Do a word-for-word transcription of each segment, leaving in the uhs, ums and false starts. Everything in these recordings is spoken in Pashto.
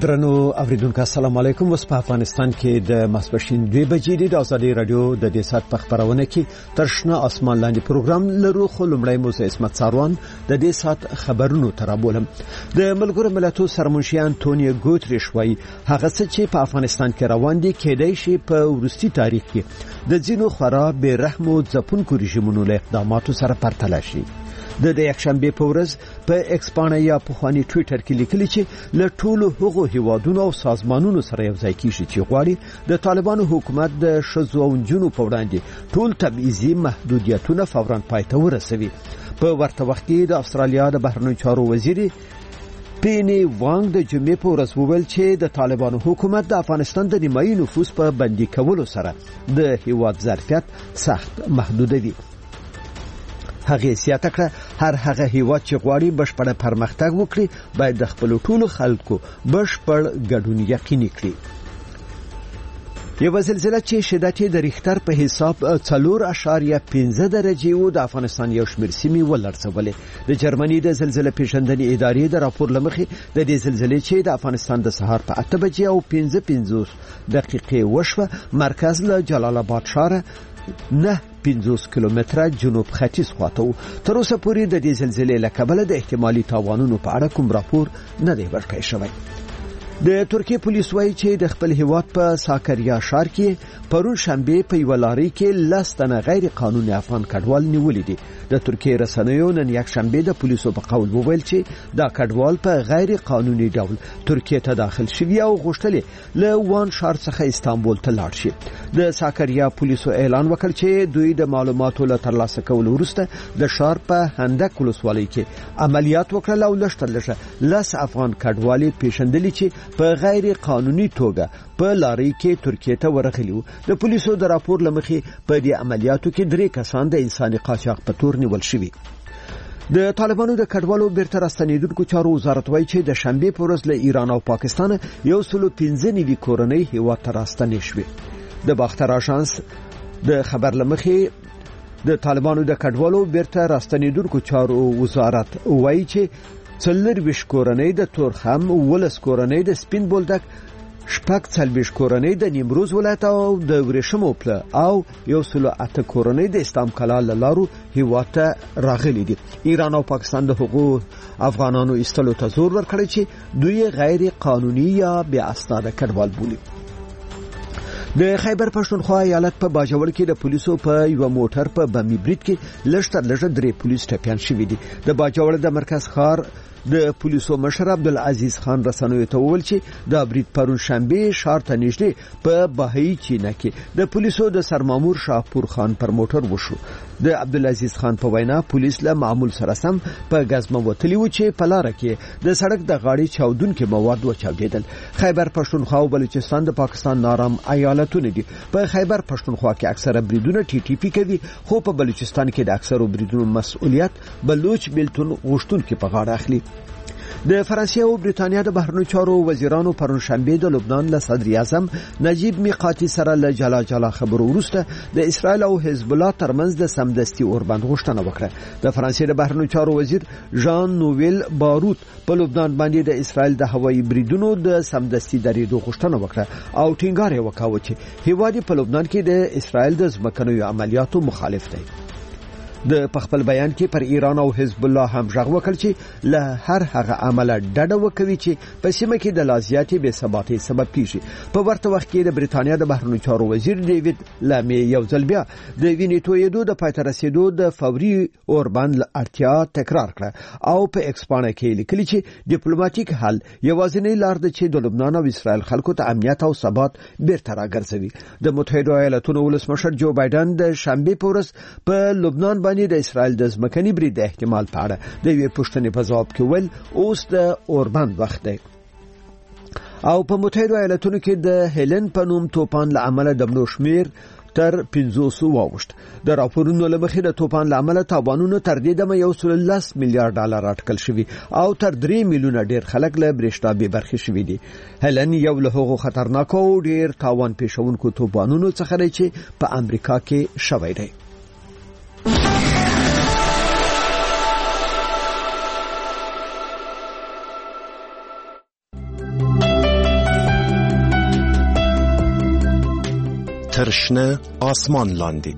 درنو اوریدونکو السلام علیکم. اوس په افغانستان کې د ماسپښین دوه بجې د ازادي رادیو د دې سات په خبرونه کې ترشنه اسمان لاندې پروګرام لرو. خو لمړی موسی اسمت ساروان د دې سات خبرونو ترابولم. د ملګرو ملتونو سرمنشي انټونیو ګوتریش وایي هغه څه چې په افغانستان کې روان دي کېدای شي په ورستي تاریخ کې د ځینو خورا بې رحم او ځپونکو رژیمونو له اقداماتو سره پرتله شي. د د یکشنبه په ورځ په ایکسپانیا یا په خواني ټوئیټر کې لیکلي چې له ټولو هغو هیوادونو او سازمانونو سره یو ځای کیږي چې غواړي د طالبانو حکومت د شذو او جنو په وړاندې ټول تبعیضي محدودیتونه فوراً پای ته ورسوي. په ورته وخت کې د استرالیا د بهرنیو چارو وزیر پینی وانګ د جمعې په ورځ وویل چې د طالبانو حکومت د افغانستان د نیمایي نفوس په بندي کولو سره د هیواد ظرفیت سخت محدودوي. هغه سیاته کړه هر هغه هیواد چې غواړي بشپړ پرمختګ وکړي باید د خپل ټولو خلکو بشپړ ګډون یقیني کړي. یو زلزلہ چې شدت یې د ریختر په حساب څلور اعشاریه پنځه درجې و د افغانستان یو شمېر سیمې ولړزولې. د جرمني د زلزلې پیژندنې ادارې د راپور لمخې د دې زلزلې چې د افغانستان د سهار په اته بجې او پنځه پنځوس دقیقې وشوه مرکز له جلال آباد ښار نه پنځوس کیلومتره جنوب ختیځ خواته و. تر اوسه پورې د دې زلزلې له کبله د احتمالي تاوانونو په اړه کوم راپور نه دی ورکړی شوی. د ترکیه پولیس وایي چې د خپل هیواد په ساکریا ښار کې پرون شنبه په یو لاري کې لس تنه غیر قانوني افغان کډوال نیولې دي. د ترکیه رسنیو نن یک شنبه د پولیسو په قول وویل چې دا کډوال په غیر قانوني ډول ترکیه ته داخل شوي او غوښتل له وان ښار څخه استانبول ته لاړ شي. د ساکریا پولیسو اعلان وکړ چې دوی د معلوماتو له ترلاسه کولو وروسته د ښار په هندک ولسوالۍ کې عملیات وکړل او لږ تر لږه لس افغان کډوالې پیژندلي چې په غیر قانوني توګه په لاري کې ترکیه ته ورغلي. د پولیسو د راپور لمخې په دې عملیاتو کې درې کسان د انساني قاچاق په تور نیول شوي. د طالبانو د کډوالو بیرته راستنیدونکو چارو وزارت وایي چې د شنبه په ورځ له ایران او پاکستان یو سل پنځه نوي کورنۍ هیواد ته راستنې شوې. د باختر آژانس د خبر لمخې د طالبانو د کډوالو بیرته راستنیدونکو چارو وزارت وایي چې څلورویشت کورنۍ د تورخم، ولس کورنۍ د سپین بولدک، شپږ څلوېښت کورنۍ د نیمروز ولایت او د ورېښمو پله او یو سل اته کورنۍ د اسلام کلا له لارو هیواد ته راغلي دي. ایران او پاکستان د حقوق افغانانو ایستلو ته زور ورکړی چې دوی غیر قانوني یا بې اسناده کډوال بولي. د خیبر پښتونخوا ایالت په باجوړ کې د پولیسو په یو موټر په بمي برید کې لږ تر لږه درې پولیس ټپیان شوي دي. د باجوړ د مرکز ښار د پولیسو مشر عبدالعزیز خان رسنیو ته وویل چې د برید پرون شنبه ښار ته نږدې په بهایی چینه کې د پولیسو د سرمامور شاهپور خان پر موټر وشو. د عبدالعزیز خان په وینا پولیس له معمول سره سم په غزمه وتلی و چې په لار کې د سړک د غاړې چاودونکو مواد وچاودېدل. خیبر پښتونخوا او بلوچستان د پاکستان نارام ایالتونه دي. په خیبر پښتونخوا کې اکثره بریدونه ټي ټي پی کوي خو په بلوچستان کې د اکثرو بریدونو مسؤلیت بلوچ بیلتون غوښتونکو په غاړه اخلي. د فرانسې او بریتانیا د بهرنیو چارو وزیرانو پرون شنبه د لبنان له صدر اعظم نجیب میقاتي سره له جلا جلا خبرو وروسته د اسرائیل او حزب الله ترمنځ د سمدستي اوربند غوښتنه وکړه. د فرانسې د بهرنیو چارو وزیر ژان نوویل باروت په لبنان باندې د اسرائیل د هوایي بریدونو د سمدستي درېدو غوښتنه وکړه او ټینګار یې وکاوه چې هیواد په لبنان کې د اسرائیل د ځمکنیو عملیاتو مخالف دی. د خپل بیان کې پر ایران او حزب الله هم ژغ وکړ چې له هر هغه عمله ډډه وکوي چې په سیمه کې د لازیاتي بې ثباتۍ سبب کیږي. په ورته وخت کې د بریتانیا د بهرنیو چارو وزیر ډیوډ لامی یو ځل بیا د وینې تویېدو د پای ته رسیدو د فوري اوربند اړتیا تکرار کړه او په ایکسپانیا کې لیکلي چې ډیپلوماټیک حل یوازینی لار ده چې د لبنان او اسرائیل خلکو ته امنیت او ثبات بیرته راګرځوي. د متحده ایالاتونو ولسمشر جو بایدن د شنبه په ورځ په لبنان د اسرائیل د ځمکني برید احتمال په اړه د یوې پوښتنې په ځواب کې ویل اوس د اوربند وخت دی. او په متحده ایالاتونو کې د هیلن په نوم توپان له امله د مړو شمېر تر پنځوس واوښت. د راپورونو له مخې د توپان له امله تاوانونه تر دې دمه یو سل لس میلیارډ ډالر اټکل شوي او تر درې میلیونه ډیر خلک له برېښنا بې برخې شوي دي. هیلن یو له هغو خطرناکو او ډیر تاوان پېښونکو توپانونو څخه دی چې په امریکا کې شوی دی. تر شنه آسمان لاندې.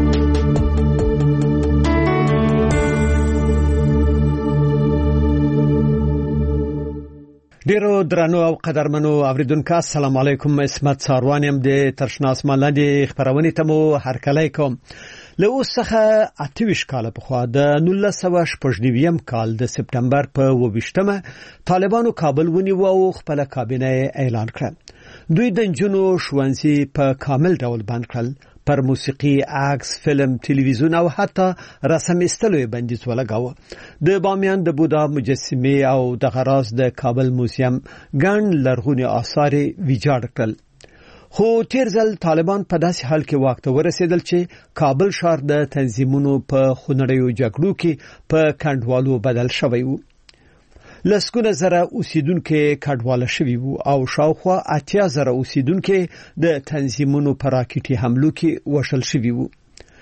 ډیرو درنو او قدرمنو اوریدونکو السلام علیکم. اسمت ساروان يم د ترشنا اسمان لاندې خبرونه ته مو هرکلی کوم. له اوس څخه اتهویشت کال پخوا د نولس سوه شپږ نوي کال د سپتمبر په اووه ویشتمه طالبانو کابل ونیو او خپل کابینه اعلان کړ. دوی د جنو شوانسی په کامل ډول بند کړل. پر موسیقي، عکس، فلم، تلویزیون او حتی رسم استلوی بندیز ولګاوه. د بامیان د بودا مجسمه او د غراز د کابل موزیم ګڼ لرغوني آثار ویجاړ کړل. خو تیر ځل طالبان په داسې حال کې واک ته ورسېدل چې کابل ښار د تنظیمونو په خونړیو جګړو کې په کډوالو بدل شوی و. لسګونه زره اوسیدونکو کډواله شوي وو او شاوخوا اتیا زره اوسیدونکو د تنظیمونو په راکټي حملو کې وشل شوي وو.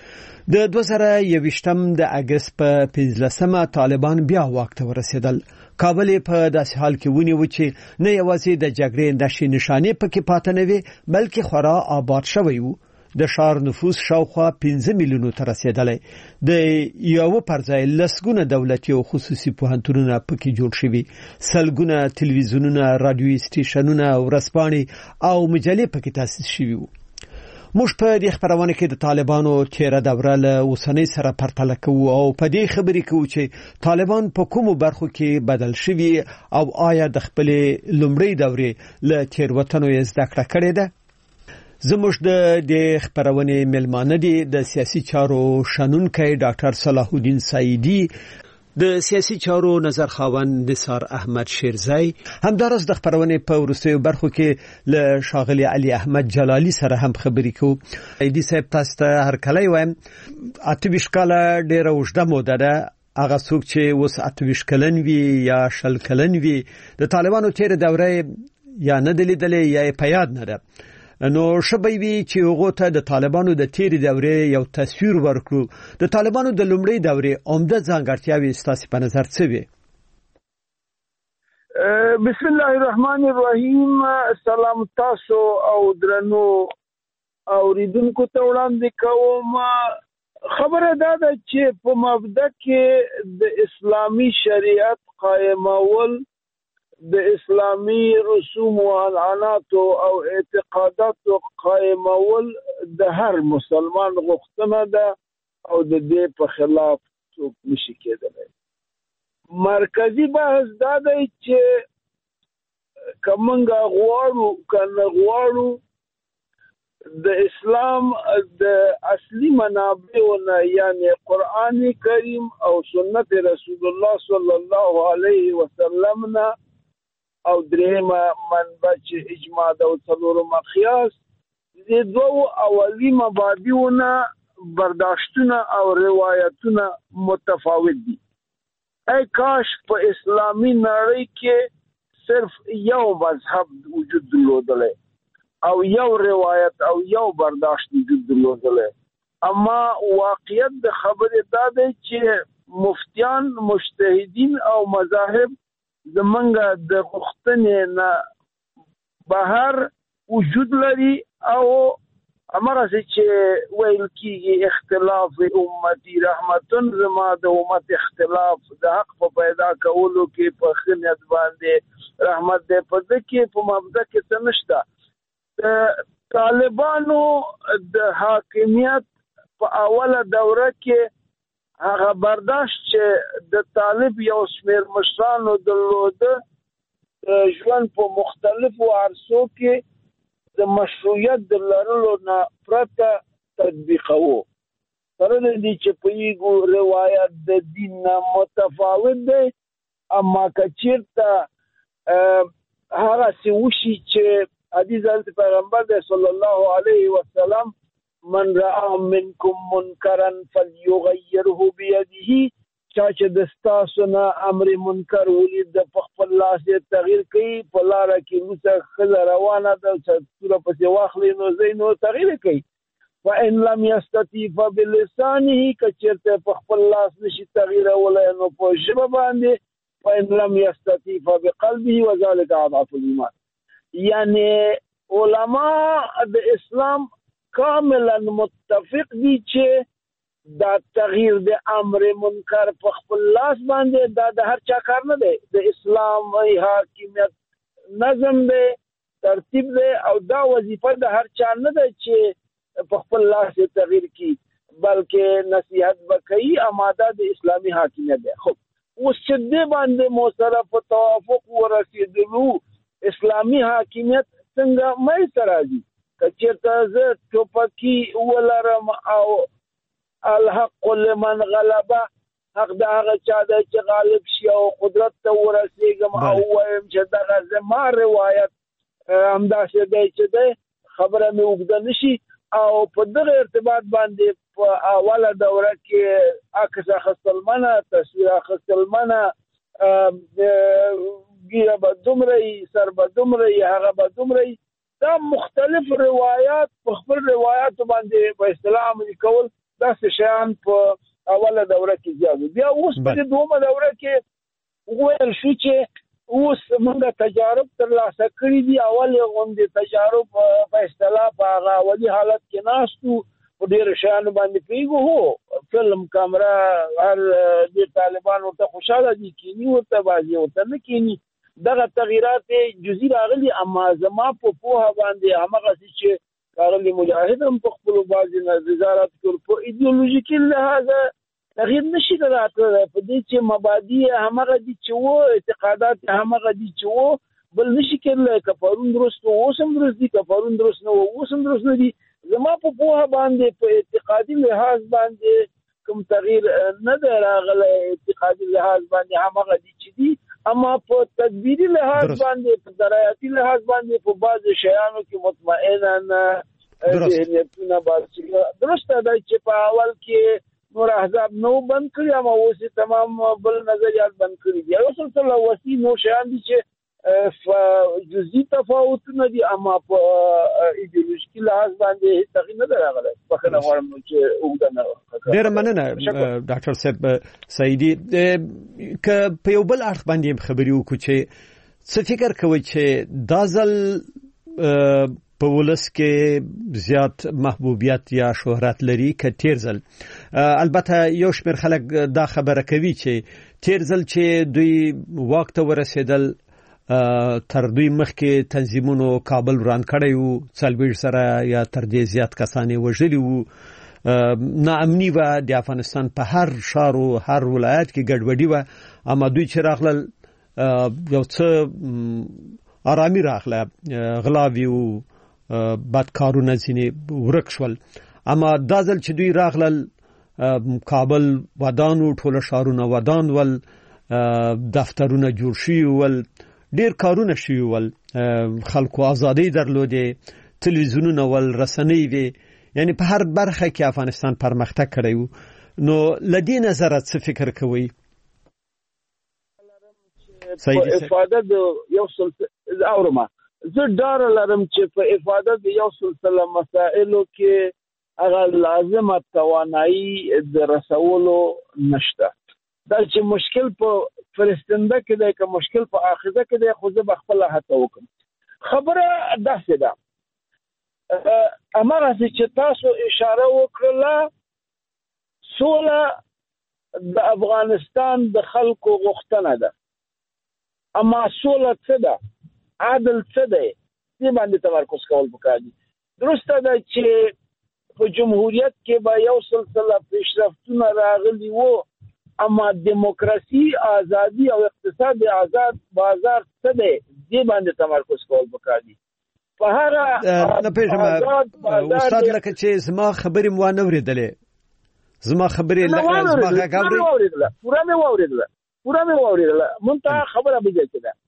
د دوه زره یوویشتم د اگست په پنځلسمه طالبان بیا واک ته ورسېدل. کابل په داسې حال کې ونیو چې نه یوازې د جګړې د شي نشانې پکې پاتې نه وي بلکې خورا آباد شوی وو. د ښار نفوس شاوخوا پنځه میلیونو ته رسیدلی. د یو پر ځای لسګونه دولتي او خصوصي پوهنتونونه پکې جوړ شوي. سلګونه تلویزیونونه، رادیوي سټیشنونه، ورځپاڼې او مجلې پکې تاسیس شوي وو. موږ په دې خبرونه کې د طالبانو تیره دوره له اوسنۍ سره پرتله کوو او په دې خبرې کوو چې طالبان په کومو برخو کې بدل شوي او آیا د خپل لومړۍ دورې له تیروتنو یې زده کړه کړې ده. زموږ د دې خبرونه ملمانه دي د سیاسي چارو شنونکي ډاکټر صلاح الدین سعیدی، د سیاسي چارو نظر خاوند نثار احمد شیرزای، همدارس د خبرونه په ورستیو برخو کې له شاغلی علي احمد جلالی سره هم خبرې کوو. سعیدی صاحب تاسو ته هرکلی وایم. اتهویشت کاله ډیره اوږده موده ده. هغه څوک چې اوس اتهویشت کلن وي یا شل کلن وي د طالبانو تیر دوره یا نه دلیدلې یا په یاد نه ده. نو شبي وی چې هغه ته د طالبانو د تیر دورې یو تصویر ورکړو. د طالبانو د لومړۍ دورې عمده ځانګړتیاوې ستاسو په نظر څه وي؟ بسم الله الرحمن الرحیم. سلام تاسو او درنو اوریدونکو ته وړاندې کوم. خبره دا ده چې په مبدا کې د اسلامي شریعت قائمول، د اسلامي رسوم او عنعنات او اعتقادات قائمول د هر مسلمان غوښتنه ده او د دې په خلاف څوک نشي کېدلی. مرکزی بحث دا دی چې کومنګ غواړو کنه غواړو د اسلام د اصلي منابعونه یعنی قرآن کریم او سنت رسول الله صلی الله علیه وسلم نه او درېمه منبع چې اجماع د څلورم قیاس د دوو اولی مبادیونه برداشتونه او روایتونه متفاوت دي. ای کاش په اسلامی نړۍ کې صرف یو مذهب وجود درلودلی او یو روایت او یو برداشت وجود درلودلی. اما واقعیت د خبرې دا دی چې مفتیان، مجتهدین او مذاهب زمونږ د غوښتنې نه بهر وجود لري او همغسې چې ویل کېږي اختلاف امتي رحمتون، زما د امت اختلاف د حق په پیدا کولو کې په ښه نیت باندې رحمت دی. په ده کې په مبدا کې څه نشته. د طالبانو د حاکمیت په اوله دوره کې هغه برداشت چې د طالب یو شمېر مشرانو درلوده ژوند په مختلفو عرصو کې د مشروعیت د لرلو نه پرته تطبیقوه. سره د دې چې پوهېږو روایت د دین نه متفاوت دی، اما که چېرته هغسې وشي چې حدیث حضرت پیغمبر دی صلی الله علیه وسلم من رأى منکم منکرا فلیغیره بیده، چا چې د ستاسو نه امر منکر ولید د په خپل لاس یې تغییر کوي. په لاره کې وروسته ښځه روانه ده چې توره پسې واخلي نو ځای نو تغییر کوي. فإن لم يستطيع فبلسانه، که چېرته په خپل لاس نشي تغییرولی نو په ژبه باندې. فإن لم يستطيع فبقلبه وذلك أضعف الإيمان. یعنی علما د اسلام کاملا متفق دي چې دا تغییر د امر منکر په خپل لاس باندې دا د هر چا کار نه دی. د اسلام حاکمیت نظم دی، ترتیب دی، او دا وظیفه د هر چا نه ده چې په خپل لاس تغییر کی، بلکې نصیحت وکړي. اماده د اسلامي حاکمیت دی. خو اوس چې دې باندې مو سره په توافق ورسېدلو اسلامي حاکمیت څنګه مې سره راځي که چېرته زه ټوپکي ولرم او الحق لمن غلبه، حق د هغه چا دی چې غالب شي او قدرت ته ورسېږم او وایم چې دغه زما روایت همداسې دی چې دی، خبره مې اوږده نه شي. او په دغه ارتباط باندې په اوله دوره کې عکس اخیستل منع، تصویر اخیستل منع، ګیره به دومره وي، سر به دومره وي، هغه به دومره وي. دا مختلف روایات په خپل روایاتو باندې په اصطلاح عملي کول داسې شیان په اوله دوره کې زیات دي. بیا اوس په دومره دوره کې وویل شو چې اوس موږ تجارب ترلاسه کړي دي. اولې غوندې تجارب په اصطلاح په هغه اولي حالت کې ناستو، په ډېرو شیانو باندې پوهېږو. هو فلم کامره هر ډېر طالبان ورته خوشحاله دي، کیني ورته، بعضې ورته نه کیني. دغه تغییرات جزئي راغلي، اما زما په پوهه باندې همغسې چې ښاغلي مجاهد هم په خپلو بعضې نظارت کړو، په ایډیولوژیکي لحاظه تغییر نشي راتللی. په دې چې مبادی همغه دي چې وو، اعتقادات همغه دي چې وو، بل نشي کېدلی. که پرون درست و اوس هم درست دي، که پرون درست نه و اوس هم درست نه دي. زما په پوهه باندې په اعتقادي لحاظ باندې کوم تغییر نه دی راغلی. اعتقادي لحاظ باندې همغه دي چې دي، اما په تدبیري لحاظ باندې، په درایتي لحاظ باندې په بعضو شیانو کې مطمئنا ذهنیتونه باسي. درسته ده چې په اول کې نور احزاب نو بند کړي، اما اوس تمام بل نظریات بند کړي دي. یو سلسله وسیع نور شیان دي چې جزئي تفاوتونه دي، اما په ایډیولوژیکي لحاظ باندې هیڅ تغییر نه دی راغلی. بخښنه غواړم چې اوږده نه وه. ډېره مننه ډاکټر صاحب سعیدي. که په یو بل اړخ باندې خبرې وکړو چې څه فکر کوئ چې دا ځل په ولس کې زیات محبوبیت یا شهرت لري که تیر ځل؟ البته یو شمېر خلک دا خبره کوي چې تیر ځل چې دوی واک ته ورسېدل تر دوی مخکې تنظیمونو کابل وران کړی وو، څلوېښت سره یا تر دې زیات کسان یې وژلي وو، ناامني وه د افغانستان په هر ښار او هر ولایت کې ګډوډي وه. اما دوی چې راغلل یو څه آرامي راغله، غلاوي او بد کارونه ځینې ورک شول. اما دا ځل چې دوی راغلل کابل ودان و، ټوله ښارونه ودان ول، دفترونه جوړ شوي ول، ډېر کارونه شوي ول، خلکو ازادۍ درلودې، تلویزیونونه ول، رسنۍ وې، یعنی په هر برخه کې افغانستان پرمختګ کړی و. نو له دې نظره څه فکر کوئ؟ په افاده د یو سلسله اورمه زه ډار لرم چې په افاده د یو سلسله مسائلو کې هغه لازمه توانایي د رسولو نشته. دا چې مشکل په فلسطینده کې دی، که مشکل په آخذه کې دی، خو زه به خپله هڅه وکړم. خبره داسې ده، هماغسې چې تاسو اشاره وکړله، سوله د افغانستان د خلکو غوښتنه ده. اما سوله څه ده، عدل څه دی، دې باندې تمرکز کول پکار دي. درسته ده چې په جمهوریت کې به یو سلسله پیشرفتونه راغلي وو، اما دیموکراسي، آزادي او اقتصاد آزاد بازار څه دی، دې باندې تمرکز کول پکار دي. په هغه نه پېژنم استاد، لکه چې زما خبرې مو وانه اورېدلې، زما خبرې لکه زما غږ اورېدله، پوره مې واورېدله، پوره مې واورېدله. منتها خبره به ځای کې ده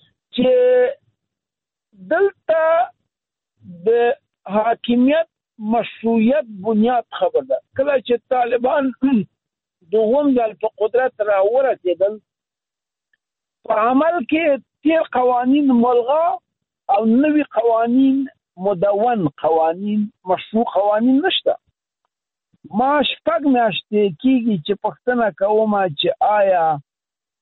چې دلته د حاکمیت مشروعیت بنیاد خبر ده. کله چې طالبان دوم ځل په قدرت را ورسېدل، په عمل کې تیر قوانین ملغا او نوی قوانین، مدون قوانین، مشروع قوانین نشته. ما شپږ میاشتې کېږي چې پوښتنه کومه چې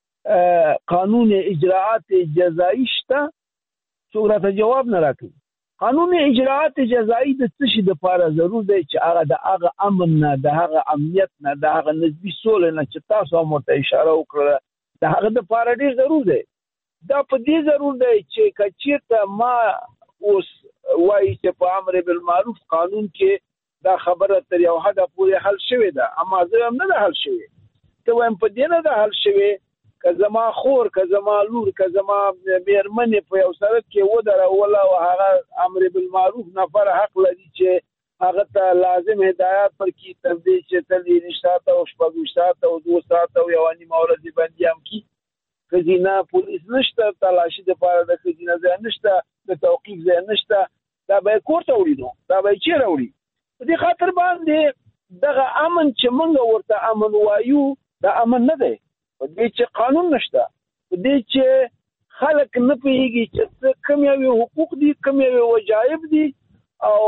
آیا قانون اجراعات جزایي شته؟ څوک راته جواب نه راکوي. قانوني اجراءات جزایي د څه شي د پاره ضرور دی چې هغه د هغه امن نه د هغه امنیت نه د هغه نسبي سولې نه چې تاسو هم ورته اشاره وکړه د هغه د پاره ډېر ضرور دی. دا په دې ضرور دی چې که چېرته ما اوس وایي چې په امر بالمعروف قانون کې دا خبره تر یو حده پورې حل شوې ده، اما زه هم نه ده حل شوې. ته وایم په دې نه ده حل شوې که زما خور که زما لور که زما مېرمنې په یو سړک کې ودروله او هغه امر بالمعروف نفر حق لري چې هغه ته لازم هدایات ورکړي تر دې چې تل یې ساعته او شپږ ساعته او دوه ساعته او یوه نیمه ورځې باندې هم کړي. ښځینه پولیس نشته، تلاشي دپاره د ښځینه ځای نشته، د توقیف ځای نشته، دا به یې کور ته وړي نو دا به یې چېرې وړي؟ په دې خاطر باندې دغه امن چې موږ ورته امن وایو دا امن نه دی. په دې چې قانون نشته، په دې چې خلک نه پوهېږي چې کوم یو حقوق دي کوم یو وجایب دي، او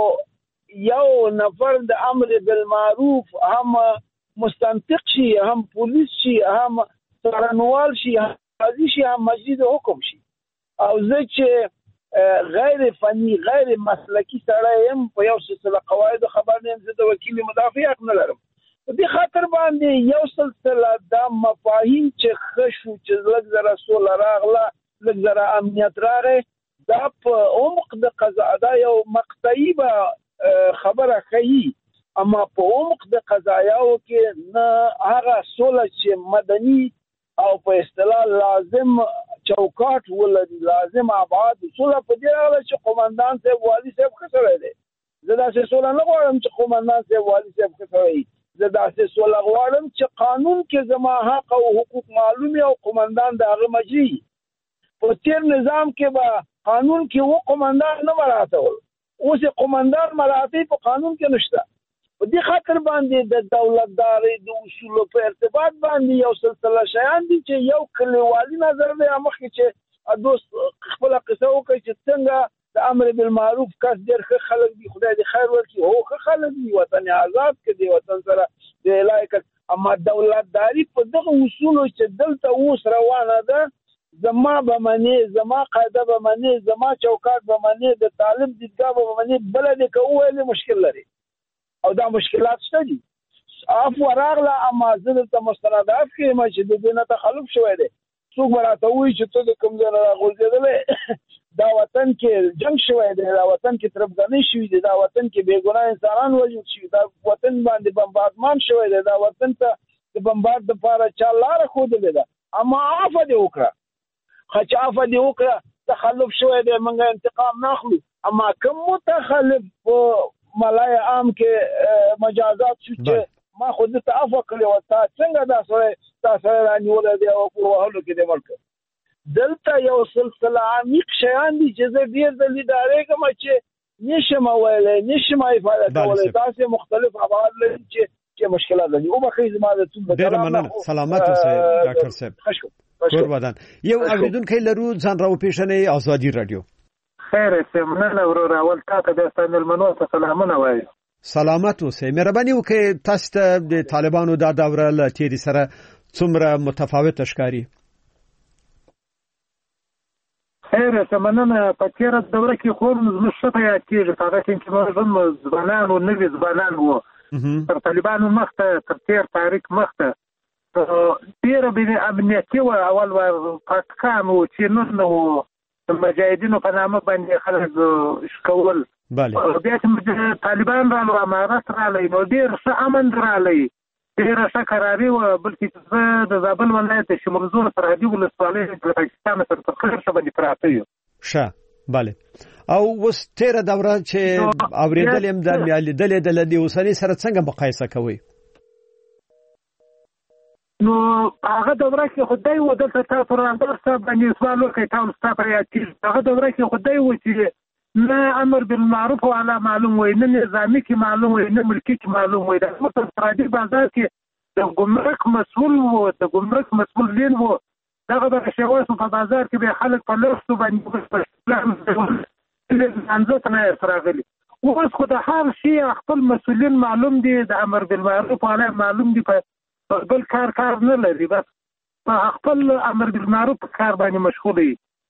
یو نفر د امر بالمعروف هم مستنطق شي، هم پولیس شي، هم څارنوال شي، هم قاضي شي، هم مجید حکم شي. او زه چې غیر فني غیر مسلکي سړی یم په یو سلسله قواعدو خبر نه یم، زه د وکیل مدافع حق نه لرم. په دې خاطر باندې یو سلسله دا مفاهیم چې ښه شو چې لږ زره سوله راغله، لږ زره امنیت راغی، دا په عمق د قضا دا یو مقطعي به خبره ښیي، اما په عمق د قضایاو کې نه هغه سوله چې مدني او په اصطلاح لازم چوکاټ ولري، لازم ابعاد سوله په دې راغله چې قومندان صاحب والي صاحب ښه سړی دی. زه داسې سوله نه غواړم چې قومندان صاحب والي صاحب ښه سړی، زه داسې سوله غواړم چې قانون کې زما حق او حقوق معلوم او قومندان د هغه مجري. په تیر نظام کې به قانون کې و قومندان نه مراعاتول، اوس یې قومندان مراعاتوي په قانون کې نشته. په دې خاطر باندې د دولتدارۍ د اصولو په ارتباط باندې یو سلسله شیان دي چې یو کلیوالي نظر دی مخکې چې دوست خپله قصه وکړي چې څنګه د امر بالمعروف کس ډېر ښه خلک دي، خدای دې خیر ورکړي، هو ښه خلک دي، وطن آزاد کړي، وطن سره د الهي کړ. اما دولتداري په دغه اصولو چې دلته اوس روانه ده، زما به منې، زما قاعده به منې، زما چوکاټ به منې، د طالب دیدګاه به منې، بله دې که وویلې مشکل لري او دا مشکلات شته دي. عفو راغله، اما زه دلته مستند عفو یم چې د دې نه تخلف شوی دی. څوک به راته ووایي چې ته د کوم ځای نه راغورځېدلی، دا وطن کې جنګ شوی دی، دا وطن کې تربګنۍ شوي دي، دا وطن کې بېګناه انسانان وژل شوي، دا وطن باندې بمبارډمان شوی دی، دا وطن ته د بمبارډ دپاره چا لاره ښودلې ده. اما عفوه دې وکړه، ښه چې عفوه دې وکړه، تخلف شوی دی، موږ انتقام نه اخلو. اما کوم متخلف په ملای عام کې مجازات شو چې ما خو دې ته عفوه کړې وه، تا څنګه دا سړی تا سړی رانیولی دی او په وهلو کې دې مړ کړ. دلته یو سلسله عمیق شیان دي چې زه ډېر ځلې ډارېږم چې نشم ویلی، نشم افاده کولی، داسې مختلف ابعاد لري چې چې مشکلات لري. وبخښئ زما د څوک ډېره مننه، سلامت اوسئ ډاکټر صاحب. کور ودان. یو اورېدونکی لرو، ځان راوپېژنئ. ازادي راډیو. خیر اوسې، مننه ورور، اول تا ته بیا ستا مېلمنو ته سلامونه وایو. سلامت اوسئ. مهرباني وکړئ، تاسو ته د طالبانو دا دوره له تېرې سره څومره متفاوته ښکاري؟ خیر اوسې، مننه. په تېره دوره کې خو زموږ ښه په یاد کېږي، په هغه ټیم کې موږ ځوانان و، نوي ځوانان وو، تر طالبانو مخته، تر تېر تاریخ مخته ډېره بې امنیتي وه. اول به پاکستان و، چینون و، د مجاهدینو په نامه باندې خلک شکول. بیا چې طالبان رالو، امارت رالی، نو ډېر ښه امن رالی، ډېره ښه کراري وه. بلکې زه د زابل ولایت د شمرزور سرحدي ولسوالۍ له پاکستان سره تر خیر ښه باندې پراته یو. ښه، بله. او اوس تېره دوره چې اورېدل یم د لیدلې د له دې اوسنۍ سره څنګه مقایسه کوئ؟ نو هغه دوره کې خو دی و، دلته تاسو رانبر صاحب باندې سوال وکړئ، تاسو ستا په یاد کېږي. هغه دوره کې خو دی و چې نه امر بالمعروف والا معلوم وي، نه نظامي کې معلوم وي، نه ملکي کې معلوم وي. د زموږ په فرادي بازار کې د ګمرک مسؤل و، د ګمرک مسؤل لین و، دغه به شواس په بازار کې به خلک په لستو باندې انځه ته نه راغلي. اوس خو د هر شي خپل مسؤلین معلوم دي، د امر بالمعروف والا معلوم دي، په بل کار کار نه لري، بس په خپل امر بالمعروف کار باندې مشغول دي.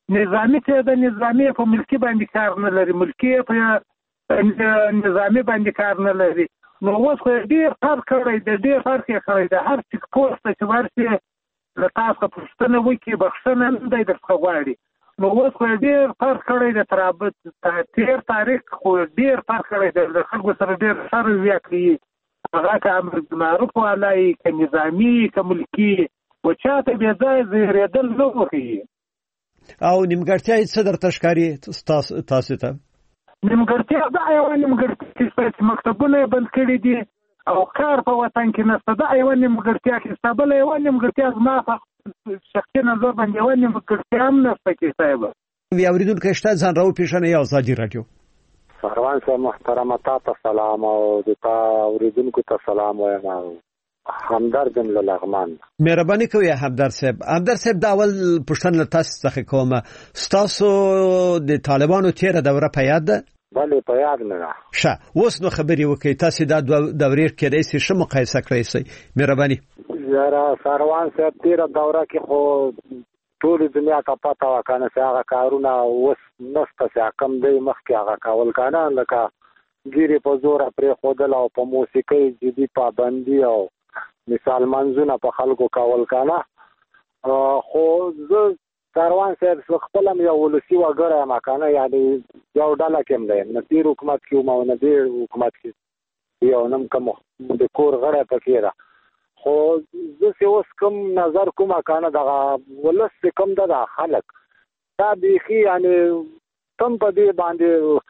نظامي ته د نظامي په ملکی باندې کار نه لري، ملکی په نظامي باندې کار نه لري. نو اوس خو ډېر فرق کړی دی، ډېر فرق یې کړی دی. هر چیک پوسټ چې ورسي له تاسو پوښتنه وکړي بخښنه نه دی درڅخه غواړي. نو اوس خو ډېر فرق کړی دی، تر تېر تاریخ خو ډېر فرق کړی دی. د خلکو سره ډېر سر زیاتوي، هغه که امر بالمعروف والا یي که نظامي که ملکي، و چاته بې ځایه زیرېدل نه وښیي. او نیمګړتیا یې څه درته ښکاري تاسو ته؟ نیمګړتیا دا یوه نیمګړتیا چې مکتبونه یې بند کړي دي او کار په وطن کې نشته، دا یوه نیمګړتیا کېسته. بله یوه نیمګړتیا زما په شخصي نظر باندې یوه نیمګړتیا هم نشته کې صاحبه. اورېدونکی شته ځان راوپېژنئ او ازادي راډیو. سروان صاحب محترمه تا ته سلام او د تا اورېدونکو ته سلام وایم. همدرد یم له لغمان. مهرباني کوئ همدرد صاحب. همدرد صاحب دا اول پوښتنه له تاسو څخه کومه، ستاسو د طالبانو تېره دوره په یاد ده؟ بلې په یاد مې ده. ښه، اوس نو خبرې وکړئ، تاسې دا دورې کېدای شي ښه مقایسه کړی شئ. مهرباني. یاره سروان صاحب تېره دوره کې خو ټولې دنیا ته پته وه که نه چې هغه کارونه اوس نشته چې کم دی مخکې هغه کول که نه، لکه ګیرې په زوره پرېښودل او په موسیقۍ جدي پابندي او مثال منځونه په خلکو کول که نه. خو زه سروان صاحب خپل هم یو ولسي وګړی یم که نه، یعنې یو ډله کې هم دی، نه تېر حکومت کې وم او نه دې حکومت کې یو نم کوم د کور غړی پکې ده. خو زه چې اوس کوم نظر کوم که نه، دغه ولس چې کوم ده د خلک دا بیخي یعنې تم په دې باندې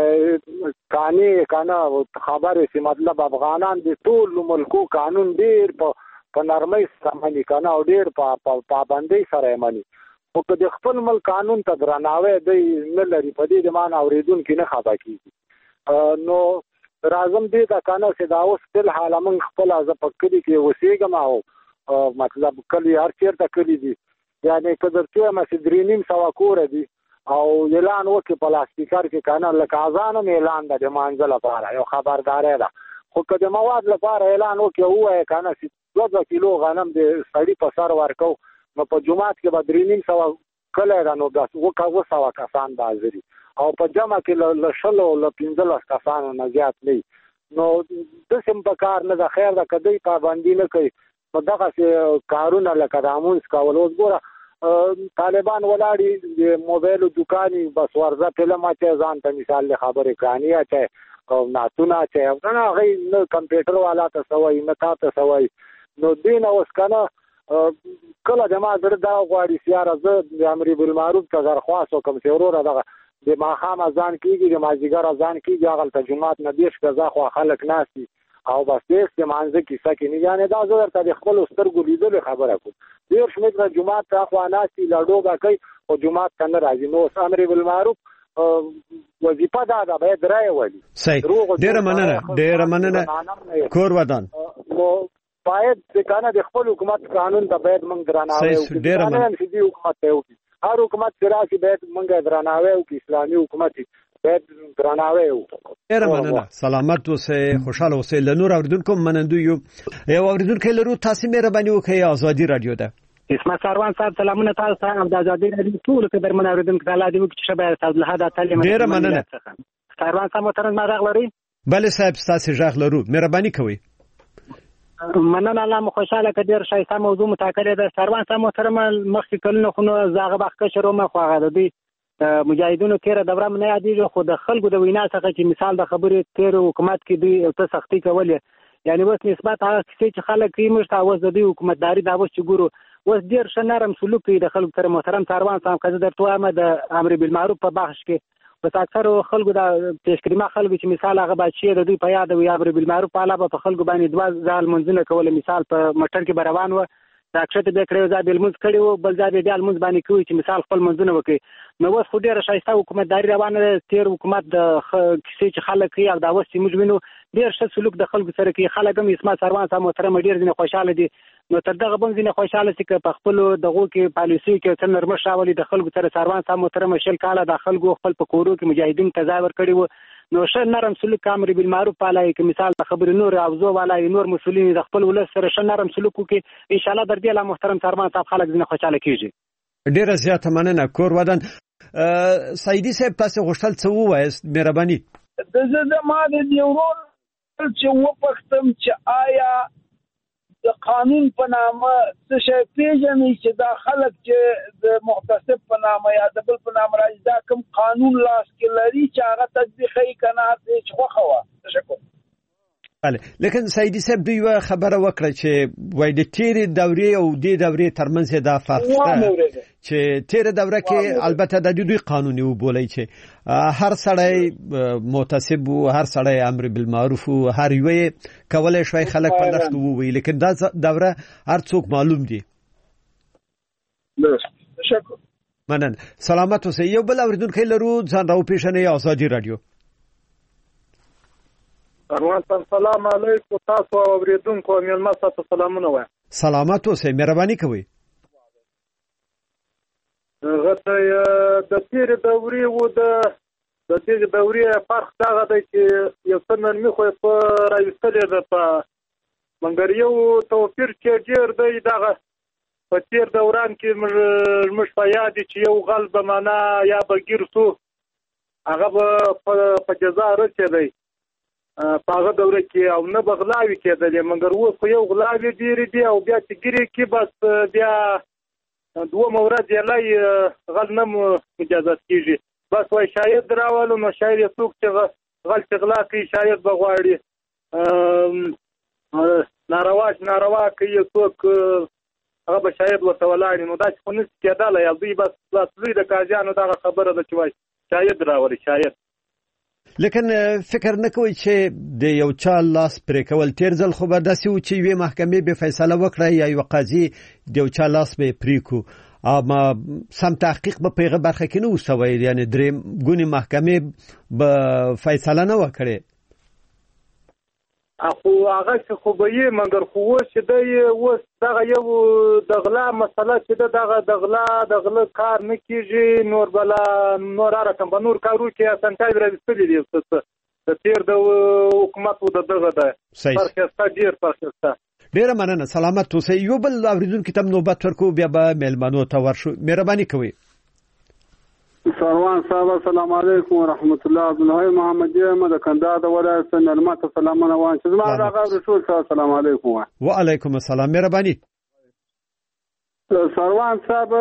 کانې که نه خبرې چې مطلب افغانان د ټول ملکو قانون ډېر په نرمۍ سره مني که نه او ډېر په پابندۍ سره یې مني، خو که د خپل ملک قانون ته درناوی دی نه لري، په دې د مان اورېدونکي نه خفه کېږي. نو راځم دې ته که نه چې دا اوس فلحاله موږ خپله زه په کلي کې اوسېږم او مطلب کلي هر چېرته کلي دي، یعنې که درته ووایم چې درې نیم سوه کوره دي او اعلان وکړي په لاسپیکر کې که نه، لکه اذان هم اعلان ده د مانځه لپاره، یو خبرداری ده. خو که د مواد لپاره اعلان وکړي او ووایه که نه چې دوه دوه کیلو غنم د سړي په سر ورکو، نو په جومات کې به درې نیم سوه کلی ده، نو بس اوه سوه کسان به حاضر وي او په جمع کې له شلو له پنځلس کسانو نه زیات نه وي. نو داسې هم په کار نه ده. خیر ده که دوی پابندي نه کوي نو دغسې کارونه لکه د امونځ کول. اوس ګوره طالبان ولاړي د موبایلو دوکاني بس ورځه فلم اچوي، ځان ته مثال د خبرې کہاني اچوي او نعتونه اچوي، نه هغوی نه کمپیوټر والا ته څه وایي نه تا ته څه وایي. نو دې نه اوس که نه کله زما زړه دا غواړي چې یاره زه د امر بالمعروف ته درخواست وکړم چې وروره دغه د ماښام اذان کېږي، د مازدیګر اذان کېږي، هغلته جومات نه دېرش ګزه خوا خلک ناست دي او بس دېرش د مانځه کیسه کې نه، یعنې دا زه درته د خپلو سترګو لیدلې خبره کوم. دېرش متره جومات ته خوا ناست دي، لډو به کوي خو جومات ته نه راځي. نو اوس امر بالمعروف وظیفه دا ده باید رایې ولي. صحیح، ډېره مننه ډېره مننه کور ودان. نو باید چې که نه د خپل حکومت قانون ته باید موږ درناوی وکړو. ډېره مننه. چې دې حکومت ته وکړي، هر حکومت چې راشي باید موږ درناوی وکړو، اسلامي حکومت باید درناوی وکړو. ډېره مننه، سلامت اوسئ، خوشحاله اوسئ. له نور اورېدونکو منندوی یو. یو اورېدونکی لرو، تاسې مهرباني وکړئ، ازادي راډیو ده. اسمت سروان صاحب سلامونه تاسو ته هم د ازادي راډیو ټولو قدرمن اورېدونکو ته الله دې وکړي چې ښه به تاسو له حده تعلیم. ډېره مننه. سروان صاحب محترم ما غږ لرئ؟ بله صاحب ستاسې غږ لرو، مهرباني کوئ. مننه، الله مو خوشحاله که ډېر ښایسته موضوع متاکلې ده. سروان صاحب محترم مخکې کلونه خو نو زه هغه وخت کشر وم، خو هغه د دوی مجاهدینو تېره دوره مې نه یادېږي، خو د خلکو د وینا څخه چې مثال د خبرې تېر حکومت کې دوی څه سختۍ کولې، یعنې اوس نسبت هغه کیسې چې خلک کوي موږ ته اوس د دوی حکومتداري دا اوس چې ګورو اوس ډېر ښه نرم سلوک کوي د خلکو سره. محترم سروان صاحب که زه درته ووایم د امر بالمعروف په بخش کې بس اکثرو خلکو دا پیشکریمه خلکو چې مثال هغه بچي د دوی په یاد وي امر بالمعروف په اړه به په خلکو باندې دوه ځل منځونه کول، مثال په موټر کې به روان و دا کښته به کړی ځای به لمونځ کړی و، بل ځای به بیا لمونځ باندې کوي چې مثال خپل منځونه وکړي. نو اوس خو ډېره ښایسته حکومتداري روانه ده. تېر حکومت د کیسې چې خلک کوي او دا اوس چې موږ وینو ډېر ښه سلوک د خلکو سره کوي. خلک هم اسمت سروان صاحب محترم ډېر ځینې خوشحاله دي. نو تر دغه به هم ځینې خوشحاله شي که په خپلو دغو کې پالیسیو کې څه نرمښت راولي د خلکو سره. سروان صاحب محترم شل کاله د خلکو خپل په کورو کې مجاهدینو ته ځای ورکړی و. نو ښه نرم سلوک امر بالمعروف پالای که مثال د خبرې نور اوزو والای نور مسؤلین د خپل ولس سره ښه نرم سلوک وکړي، انشاءالله در دې له محترم سروان صاحب خلک ځینې خوشحاله کېږي. ډیره زیاته مننه. کور ودان سعیدي صاحب تاسو غوښتل څه ووایاست مهرباني؟ د زه د ما د دیورون چې وپختم چې آیا د قانون په نامه څه شی پیژني چې دا خلک چې د محتسب په نامه یا د بل په نامه راځي دا کوم قانون لاس کې لري چې هغه تطبیقي کنه چې خوښه وه. تشکر. بله، لیکن سعیدي صاحب دوی یوه خبره وکړه چې وایي د تیرې دورې او دې دورې ترمنځ یې دا فرق شته چې تیره دوره کې البته د دوی قانوني وبولئ چې هر سړی محتسب و، هر سړی امر بالمعروف و، هر یوه کولی شوی خلک په لښتو ووایي، لیکن دا دوره هر څوک معلوم دي. تشکر. مننه. سلامت اوسئ. یو بل اورېدونکی لرو، ځان راوپېژنئ. ازادي راډیو. سروان صاحب سلام علیکم. تاسو اوریدونکو میلمه تاسو سلامونه وایم. سلامت اوسئ. مهرباني کوئ. غته د تیر دورې و د د تیر دورې فرق دا دی چې یو څه نرمي خو په راوستلې ده په مګر یو توپیر چې ډېر دی دغه په تیر دوران کې موږ په یاد چې یو غل به معنا یا به ګیر سو هغه به په جزا رسېدی په هغه دوره کې او نه به غلاوې کېدلې، مګر اوس خو یو غلاوې ډېرې دي او بیا چې ګیرې کې بس بیا دوه ورځ یې غل نه مجازات کېږي. بس وایي شاید راولو نو شاید یې څوک چې غل چې غلا کوي شاید به غواړي ناروا ناروا کوي څوک هغه به شاید ورته ولاړي، نو داسې خو نشي کېدلی. او دوی بس لوی د قاضیانو دغه خبره ده چې وایي شاید راولي شاید. لیکن فکر نه کوئ چې د یو چا لاس پرې کول تیر ځل خو به داسې و چې یوې محکمې به فیصله وکړه یا یو قاضي د یو چا لاس به یې پرې کړو، اما سم تحقیق به په هغه برخه کې نه و سوی، یعنې درې ګونې محکمې به فیصله نه وه کړې. خو هغه چې خو به یې مګر خو اوس چې دی اوس دغه یو د غلا مسله چې ده دغه د غلا د غله کار نه کېږي، نور بله نور هر رقم به نور کارو کې اسانتیاوې راویستلي دي څه د تېر د حکومت و د دغه ده فرق شته، ډېر فرق شته. ډېره مننه. سلامت اوسئ. یو بل اورېدونکي ته نوبت ورکوو، بیا به میلمنو ته ورشو. مهرباني کوئ. سروان صاحب السلام علیکم ورحمت الله. عبدالحی محمدی یم د کندهار د ولایت نرمه ته سلامونه وایم چې زما راغلی رسول صاحب السلام علیکم. وعلیکم السلام. مهرباني. سروان صاحب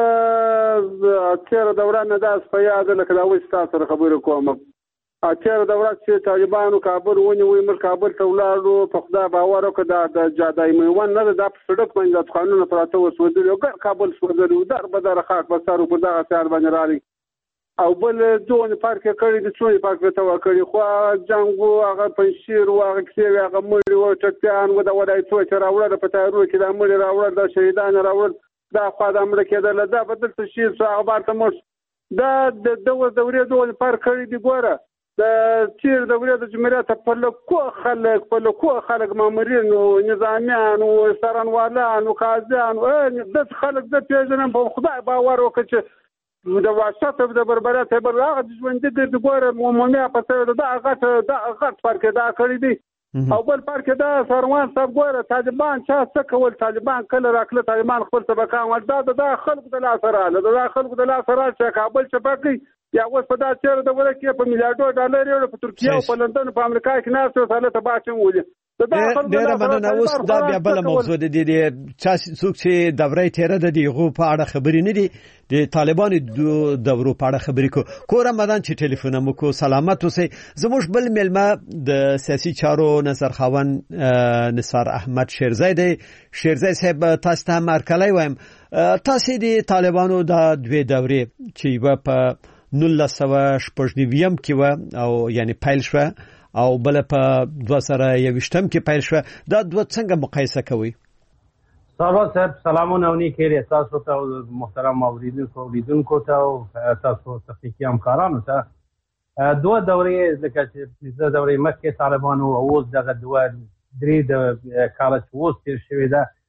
تېره دوره نه داسې په یاد لکه دا اوس تاسو سره خبرې کوم. تېره دوره چې طالبانو کابل ونیوی، موږ کابل ته ولاړو، په خدای باور وکړه دا د جادای میوند نه ده، دا په سړک باندې د دکانونه پراته وو سوځلي او ګر کابل سوځلي و، در به در خاک به سر و په دغه سیار باندې راغلی او بل ځون پارک کړی د څونې پارک ته وکړي خو جنگ او هغه پنځیر او هغه کیسې هغه مړي او ټکیان و د ولایتو چې راوړل په تایرو کې د مړي راوړل د شهیدان راوړل دا خو د امر کېدل دا بدل څه شي څو اخبار ته مش دا د دوه دورې دوه پارک کړی دی ګوره د چیر دورې د جمهوریت په لکو خلک په لکو خلک مامورین او نظامیان او سرانوالان او قاضیان او د خلک د پیژنم په خدای باور وکړي د واشات د بربرات په راغ د ژوند د ګوره عمومي په څیر دا غټ دا غټ فرق دا کړی دی او بل فرق دا سروان صاحب ګوره طالبان چا څه کول، طالبان کله راکله طالبان خپل سبقان ول دا د خلکو د لاس رااله د خلکو د لاس رااله چې کابل چپاکي یا اوس په دا چیرې د ورکه کې په میلیارډو ډالر یو په ترکیه او په لندن په امریکا کې ناس سره ته باچم ولې ډېره مننه. اوس دا بیا بله موضوع ده د چا څوک چې دورې تېره ده د هغو په اړه خبرې نه دي، د طالبانو دورو په اړه خبرې کوو. کور رمضان چې ټلیفون مو کو. سلامت اوسئ. زموږ بل میلمه د سیاسي چارو نظر خاوند نثار احمد شیرزی دی. شیرزی صاحب تاسو ته هم هرکلی وایم. تاسو د طالبانو دا دوې دورې چې یوه په نولس سوه شپږ نویم کې وه او یعنی پیل شوه او بل په دوه زره یوویشتم کې پیل شوه، دا دوه څنګه مقایسه کوي؟ سروان صاحب سلامونه او نیکې تاسو ته محترم اوریدونکو اوریدونکو ته او تاسو تخنیکي همکارانو ته. دوه دورې لکه چې پنځه دورې مخکې طالبانو او اوس دغه دوه درې د کاله چې اوس تېر شوې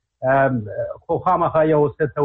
ده خو خامخا یو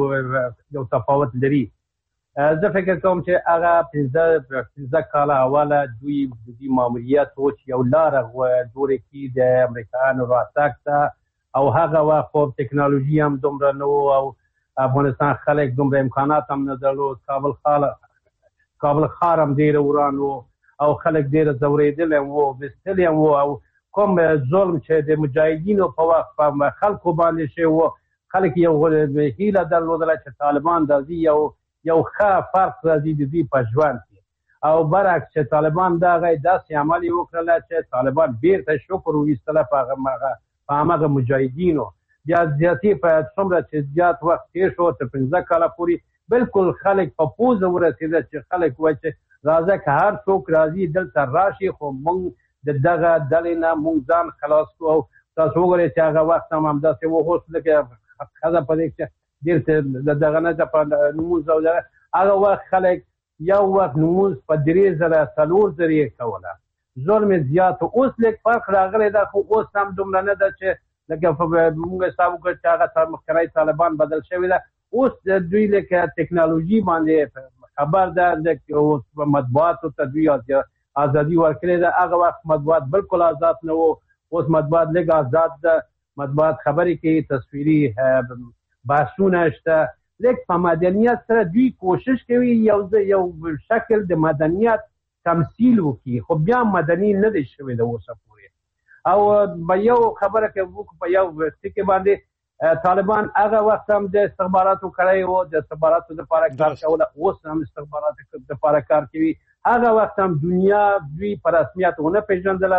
څه یو تفاوت لري. زه فکر کوم چې هغه پنځه پنځه کاله اوله دوی د دې ماموریت و چې یو لاره جوړه کړي د امریکایانو راتګ ته او هغه وخت خو ټکنالوژي هم دومره نه و او افغانستان خلک دومره امکانات هم نه درلود، کابل خال کابل ښار هم ډېر وران و او خلک ډېر ځورېدلي وو، ویستلي وو او کوم ظلم چې د مجاهدینو په وخت په خلکو باندې شوی و، خلک یو هیله درلودله چې طالبان راځي یو یو ښه فرق راځي د دوی په ژوند کې، او برعکس چې طالبان دغه داسې عمل یې وکړله چې طالبان بیرته شکر وویستله په همغه مجاهدینو. بیا زیاتې په څومره چې زیات وخت تېر شو تر پنځه کاله پورې بالکل خلک په پوزه ورسېده چې خلک وایي چې راځه که هر څوک راځي دلته راشي، خو موږ د دغه ډلې نه موږ ځان خلاص کړو. او تاسو وګورئ چې هغه وخت هم همداسې و، اوس لکه ښځه په دې کې ډېر د دغه نه ده په لمونځ او هغه وخت خلک یو وخت لمونځ په درې زره څلور زره یې کوله، ظلم یې زیات و. اوس لږ فرق راغلی ده، خو اوس هم دومره نه ده چې لکه موږ حساب وکړو چې هغه مخکنی طالبان بدل شوي ده. اوس دوی لکه ټکنالوژي باندې خبر ده، لکه مطبوعاتو ته دوی ازادي ورکړې ده. هغه وخت مطبوعات بالکل آزاد نه و، اوس مطبوعات لږ آزاد ده، مطبوعات خبرې کوي، تصویري بحثونه شته، لږ په مدنیت سره دوی کوشش کوي یو یو شکل د مدنیت تمثیل وکړي، خو بیا مدني نه دی شوی د اوسه پورې. او به یو خبره کې وکړو په یو ټکي باندې، طالبان هغه وخت هم د استخباراتو کړی و، د استخباراتو دپاره کار کوله، اوس هم استخباراتو دپاره کار کوي. هغه وخت هم دنیا دوی په رسمیت ونه پېژندله،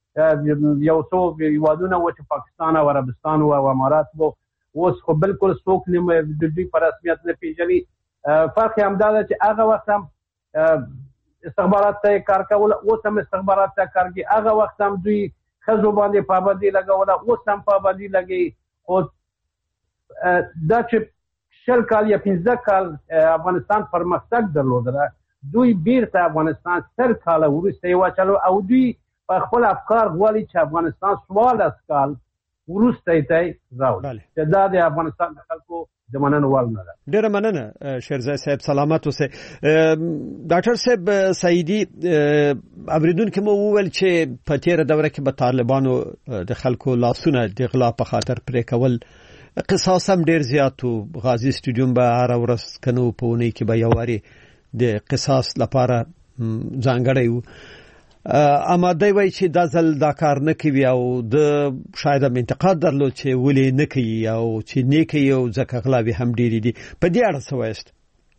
یو څو هېوادونه و چې پاکستان او عربستان و او امارات و، اوس خو بالکل څوک نه د دوی په رسمیت نه پېژني. فرق یې همدا ده چې هغه وخت هم استخبارات ته کار کوله، اوس هم استخبارات ته کار کوي. هغه وخت هم دوی ښځو باندې پابندي لګوله، اوس هم پابندي لګوي. خو دا چې شل کال یا پنځه کال افغانستان پرمختګ درلودله، دوی بیرته افغانستان سل کاله وروسته یې واچلو او دوی په خپل افکار غواړي چې افغانستان څوارلس کال وروسته یې راوړي، چې دا د افغانستان د خلکو د مننو وړ نه ده. ډېره مننه شیرزای صاحب، سلامت اوسئ. ډاکټر صاحب سعیدي، اوریدونکو مو وویل چې په تېره دوره کې به طالبانو د خلکو لاسونه د غلا په خاطر پرې کول، قصاص هم ډېر زیات و. غازي سټیډیوم به هره ورځ کنو په اونۍ کې به یو وارې د قصاص لپاره ځانګړی و. اماده وایي چې دا ځل دا کار نه کوي او د شاید هم انتقاد درلود چې ولې نه کوي او چې نه کوي او ځکه غلاوې هم ډېرې دي. په دې اړه څه وایاست؟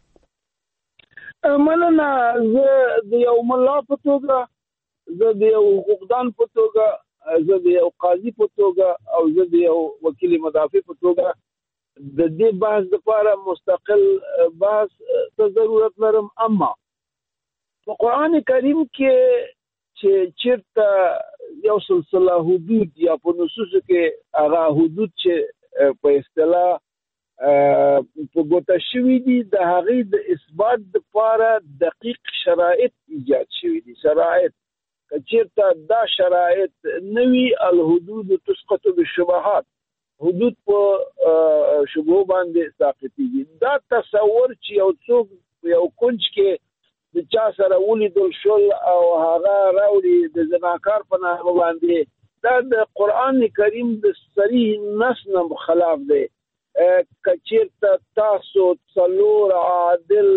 مننه. زه د یو ملا په توګه، زه د یو حقوقدان په توګه، زه د یو قاضي په توګه او زه د یو وکیل مدافع په توګه د دې بحث لپاره مستقل بحث ته ضرورت لرم. اما په قرآن کریم کې چې چیرته یو سلسله حدود یا په نصوصو کې هغه حدود چې په اصطلاح په ګوته شوي دي، د هغې د اثبات لپاره دقیق شرایط ایجاد شوي دي. شرایط که چیرته دا شرایط نه وي، الحدود تسقط بالشبهات، حدود په شبهو باندې ساقطېږي. دا تصور چې یو څوک یو کنج کې د چا سره ولیدل شول او هغه راوړي د زناکار په نامه باندې، دا د قرآن کریم د صریح نص نه خلاف دی. که چیرته تاسو څلور عادل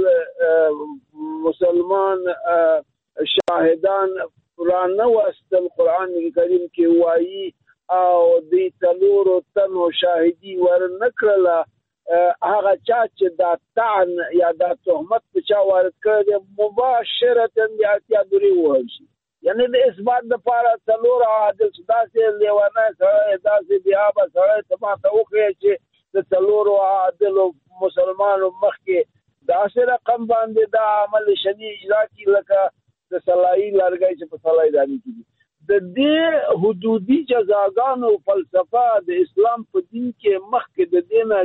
مسلمان شاهدان رانه واستل قرآن کریم کې وایي او د څلورو تنو شاهدي ورنه کړله، هغه چا چې دا طعن یا دا تهمت په چا وارد کړی دی مباشرتا د اتیا دورې ووهل شي. یعنې د اثبات دپاره څلور عادل چې داسې لیونی سړی، داسې بېآبه سړی ته ما ته وښیه چې د څلورو عادلو مسلمانو مخکې داسې رقم باندې دا عمل شدید اجرا کړي لکه د سلایي لرګی چې په سلای دانې کې دي. د دې حدودي جزاګانو فلسفه د اسلام په دین کې مخکې د دې نه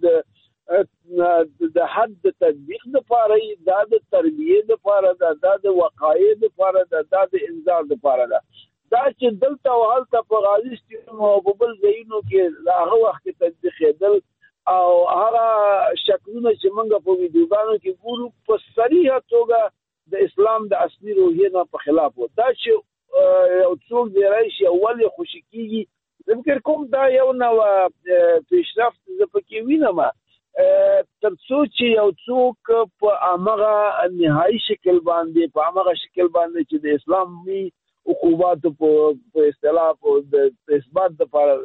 چې د حد د تطبیق دپاره یې، دا د تربیې دپاره ده، دا د وقایې دپاره ده، دا د انذار دپاره ده. دا چې دلته او هلته په غازي سټیډیوم او په بل ځایونو کې د هغه وخت کې تطبیقېدل او هغه شکلونه چې موږ په ویډیوګانو کې ګورو په صریحه توګه د اسلام د اصلي روحیې نه په خلاف و. دا چې یو څوک دی راشي او ولې خوشي کېږي، زه فکر کوم دا یو نوع پیشرفت زه پکې وینم تر څو چې یو څوک په هغه نهایي شکل باندې په هغه شکل باندې چې د اسلامي عقوبات په اصطلاح په اثبات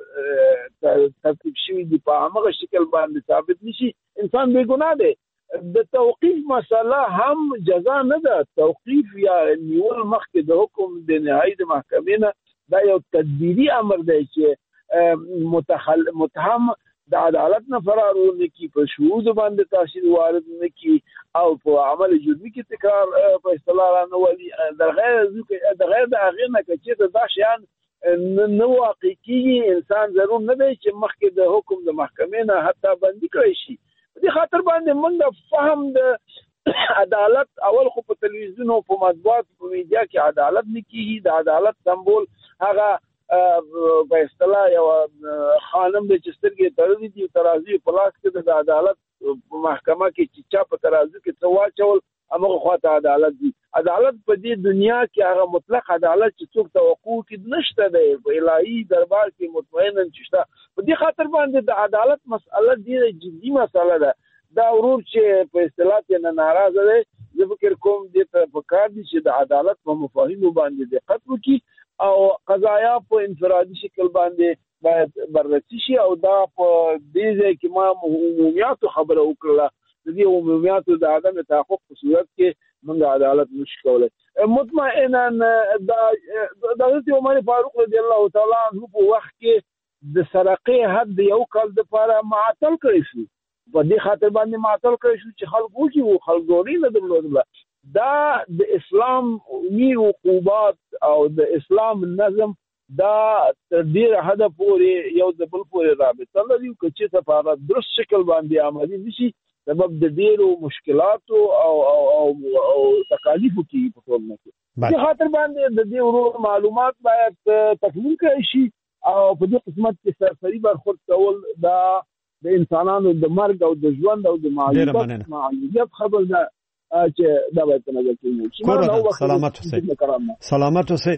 لپاره ترتیب شوي دي په هغه شکل باندې ثابت نشي انسان بې ګناه دی د توقیف مسله هم جزا نه ده توقیف یا نیول مخکې د حکم د نهایي د محکمې نه دا یو تدبیري امر دی چې متخل متهم د عدالت نه فرار نه کی په شهود باندې تاثیر وارد نه کی او په عمل جرمي کې تکرار په اصطلاح نه ولي د غیر د غیر د هغه نه چې دا شیان نو حقيقي انسان ضرور نه دی چې مخکې د حکم د محکمې نه حتی بندي کړی شي دې خاطر باندې موږ فهم د عدالت اول خو په تلویزیون او په مطبوعات په میډیا کې عدالت نه کیږي د عدالت سمبول هغه په اصطلاح یو خانم د چسترګې تړلې دي ترازی په لاس کې د عدالت په محکمه کې چې چا په ترازو کې څه واچول هغه خواته عدالت دي عدالت په دې دنیا کې هغه مطلق عدالت چې څوک توقع کې نشته دی په الهي دربار کې مطمئنا نشته په دې خاطر باندې د عدالت مسله ډیره جدي مسله ده دا ورور چې په اصطلاح کې ناراضه دی زه فکر کوم دې ته پکار دي چې د عدالت په مفاهیمو باندې دقت وکړي او قضایا په انفرادي شکل باندې باید بررسي شي او دا په دې ځای کې ما عمومیاتو خبره وکړه د دې عمومیاتو د عدم تحقق په صورت کې موږ عدالت نشو کولای مطمئنا د حضرت عمر فاروق رضی الله تعالی عنہ په وخت کې د سرقې حد یو کال د لپاره معطل کړی شو په دې خاطر باندې معطل کړی شو چې خلکو چې وو خلګوري نه درلودله دا د اسلام می عقوبات او د اسلام نظم دا تر ډیره حد پورې یو د بل پورې رابطه لري چې څه په درست شکل باندې عملي نشي سبب د ډیرو مشکلاتو او او او, او تکالیفو کې په ټول نه کې د خاطر باندې د دې ورو معلومات باید تکمیل کړي شي او په دې قسمت کې سرسري برخورد کول دا د انسانانو د مرګ او د ژوند او د معلومات معلومات خبر ده چې دا باید نظر کې سلامت اوسئ سلامت اوسئ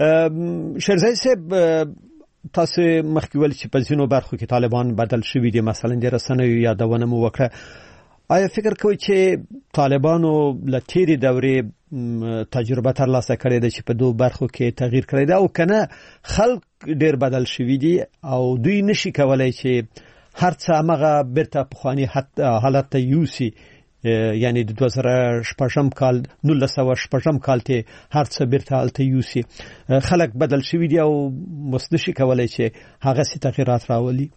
شیرزای صاحب تاسو مخکې ول چې په ځینو برخو کې طالبان بدل شوي دي مثلا د رسنیو یادونه مو وکړه آیا فکر کوئ چې طالبانو له تیرې دورې تجربه ترلاسه کړې ده چې په دوه برخو کې تغییر کړی ده او کنه خلک ډیر بدل شوي دي او دوی نشي کولای چې هر څه هغه بیرته پخواني حالت ته یوسي یعنی د دوه زره شپږم کال نولس سوه شپږم کال ته هر څه بیرته الته یوسي خلک بدل شوي دي او مستشي کولای چې هغه سي تغیرات راولي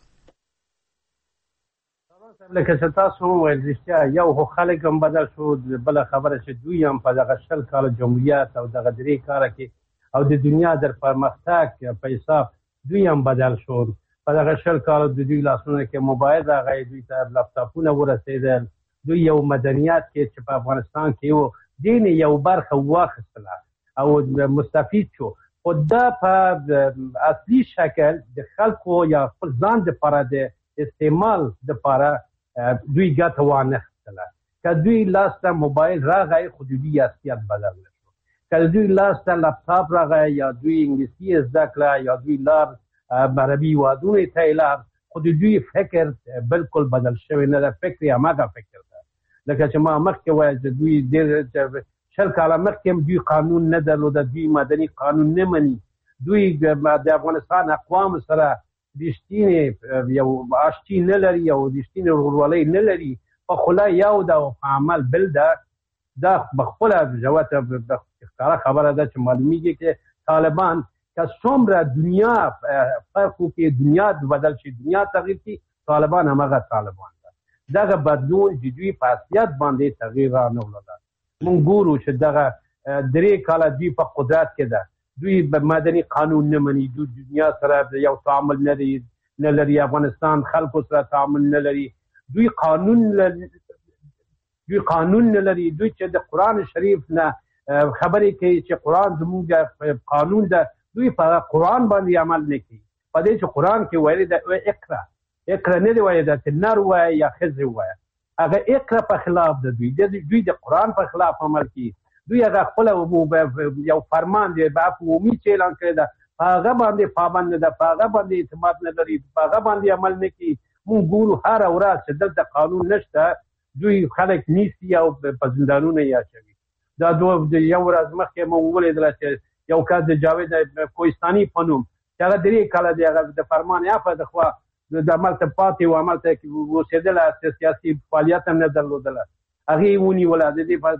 لکه چې تاسو ویل رښتیا یو خو خلک هم بدل شو بل خبره چې دوی هم په دغه شل کال جمهوریت او دغه درې کال کې او د دنیا در پرمختګ په حساب دوی هم بدل شو په دغه شل کال د دوی لاسونه کې موبایل راغی دوی ته لپټاپونه ورسېدل دوی یو مدنیات کې چې په افغانستان کې یو دین یو برخه واخیستله او مستفید شو خو دا په اصلي شکل د خلکو یا خپل ځان دپاره د استعمال دپاره دوی ګټه وانخیستله که دوی لاس ته موبایل راغی خو د دوی اصلیت بدل نه شو که دوی لاس ته لپټاپ راغی یا دوی انګلیسي زده کړه یا دوی لار عربي هېوادونو ته یې لاړ خو د دوی فکر بالکل بدل شوی نه ده فکر یې هماغه فکر ده لکه چې ما مخکې ویل چې دوی ډېر شل کاله مخکې هم دوی قانون نه درلوده دوی مدني قانون نه مني دوی د افغانستان اقوامو سره رښتینې یو آشتي نه لري او رښتینې ورورولۍ نه لري په خوله یو ده او په عمل بل ده دا بخپله جوته ښکاره خبره ده چې معلومیږي چې طالبان که څومره دنیا فرق وکړي دنیا بدل شي دنیا تغییر کړي طالبان هماغه طالبان ده دغه بدلون چې دوی په اصلیت باندې تغییر رانغلله موږ ګورو چې دغه درې کاله دوی په قدرت کې ده دوی مدني قانون نه مني دوی دنیا سره یو تعامل نه لري نه لري افغانستان خلکو سره تعامل نه لري دوی قانون دوی قانون نه لري دوی چې د قرآن شریف نه خبرې کوي چې قرآن زموږ قانون ده دوی په قرآن باندې عمل نه کوي په دې چې قرآن کې ویلي ده اقرا اقرا نه دی وایي ده چې نر وایي یا ښځې وایي هغه اقرا په خلاف ده دوی دوی د قرآن په خلاف عمل کوي دوی هغه خپل یو فرمان دی په عمومي چې اعلان کړی ده په هغه باندې پابند ده په هغه باندې اعتماد نه لري په هغه باندې عمل نه کوي مونږ ګورو هر ورځ چې دلته قانون نشته دوی خلک نیسي او په زندانونو یې اچوي. دا دوه یو ورځ مخکې مونږ ولیدل چې یو کس د جاوید کوهستاني په نوم چې هغه درې کاله دی هغه د فرمان یافته د خوا د عملته پاتې و عملته اوسېدله سیاسي فعالیت هم نه درلودله هغې یې ونیوله د دې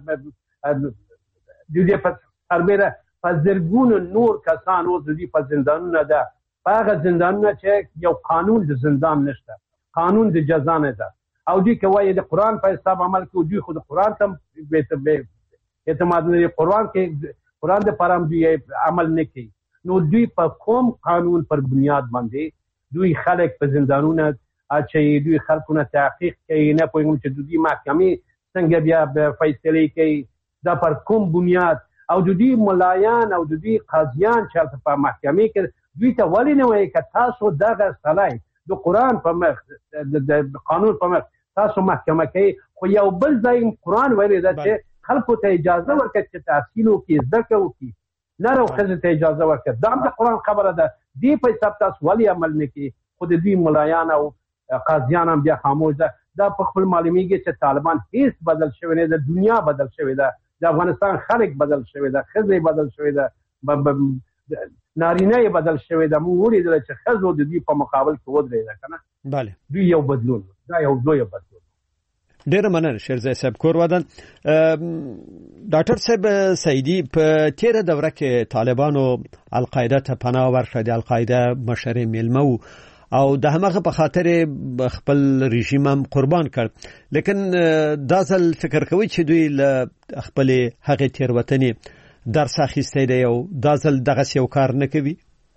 د دې په سربیره په زرګونو نور کسان اوس د دې په زندانونه ده په هغه زندانونه چې یو قانون د زندان نشته قانون د جزا نه ده او دوی که وایي د قرآن په حساب عمل کوي دوی خو د قرآن ته اعتماد نه لري قرآن کې قرآن د پاره دوی عمل نه کوي نو دوی په کوم قانون پر بنیاد باندې دوی خلک په زندانونه اچوي دوی خلکونه تحقیق کوي نه پوهېږم چې دوی محکمې څنګه بیا فیصلې کوي دا پر کوم بنیاد او دوی ملایان او دوی قاضیان چې په محکمې کې دوی ته ولې نه وایي که تاسو دغه سړی د قرآن په مخ د قانون په مخ تاسو محکمه کوي خو یو بل ځای قرآن ویلي ده چې خلکو ته اجازه ورکړي چې تحصیل وکړي زده کړه وکړي نر او ښځې ته اجازه ورکړي دا هم د قرآن خبره ده دې په حساب تاسو ولې عمل نه کوي خو د دوی ملایان او قاضیان هم بیا خاموش ده دا په خپل معلومیږي چې طالبان هیڅ بدل شوی نه ده دنیا بدل شوی ده د افغانستان خلک بدل شوی ده ښځې بدل شوی ده نارینه یې بدل شوی ده موږ ولیدل چې ښځو د دوی په مقابل کې ودرېده که نه بله دوی یو بدلون دا یو لویه بدلون ډېره مننه شیرزای صاحب کور ودان ډاکټر صاحب سعیدي په تیره دوره کې طالبانو القاعده ته پناه ورکړه د القاعده مشر میلمه و او د همغه په خاطر خپل رژیم هم قربان کړ لیکن دا ځل فکر کوي چې دوی له خپل هغې تېروتنې درس اخیستی دی او دا ځل دغسې یو کار نه کوي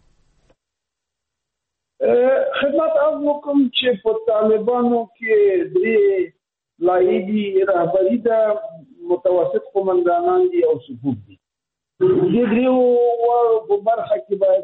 خدمت عرض وکړم چې په طالبانو کې درې لایې دي رهبري ده متوسط قومندانان دي او صفوف دي دې دریو واړو په برخه کې باید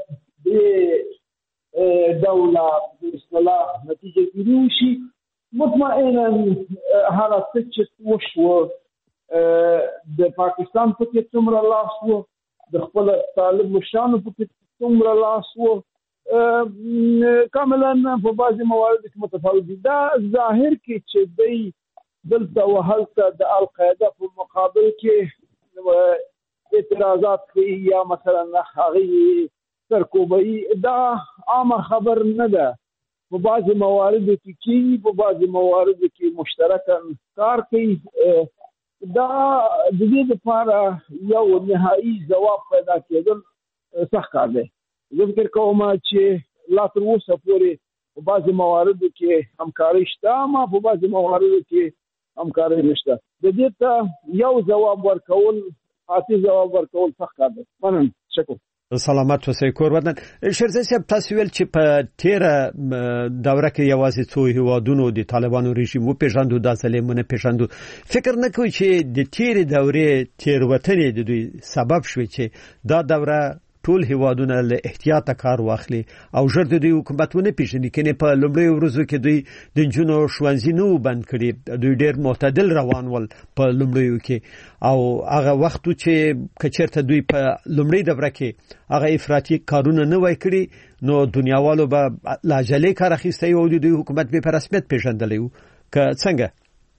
د دوله د اصلاح نتیجه ګیري وشي مطمئنا هغه څه چې وشوه د پاکستان په کې څومره لاس و د خپل طالب مشرانو په کې څومره لاس و کاملا په بعضې مواردو کې متفاوت دي دا ظاهر کې چې دی دلته و هلته د القاعده په مقابل کې اعتراضات کوي یا مثلا هغې سرکوبوي دا عامه خبر نه ده په بعضې مواردو کې کېږي په بعضې مواردو کې مشترکاً کار کوي دا د دې لپاره یو نهایي ځواب پیدا کېدل سخت کار دی زه فکر کوم چې لا تر اوسه پورې په بعضې مواردو کې همکاري شته اما په بعضې مواردو کې همکاري نشته د دې ته یو ځواب ورکول قاطع ځواب ورکول سخت کار دی مننه شکر سلامت اوسئ کور ودان شیرزای صاحب تاسو ویل چې په تیره دوره کې یوازې څو هیوادونو د طالبانو رژیم وپېژندو دا ځل یې ونه پېژندو فکر نه کوئ چې د تیرې دورې تېروتنې د دوی سبب شوې چې دا دوره ټول هیوادونه له احتیاطه کار واخلي او ژر د دوی حکومت ونه پېژني کنې په لومړیو ورځو کې دوی د نجونو ښوونځي نه وو بند کړي دوی ډېر معتدل روان ول په لومړیو کې او هغه وخت چې که چېرته دوی په لومړۍ دوره کې هغه افراطي کارونه نه وای کړي نو دنیاوالو به له عجلې کار اخیستی او د دوی حکومت به په رسمیت پېژندلی و که څنګه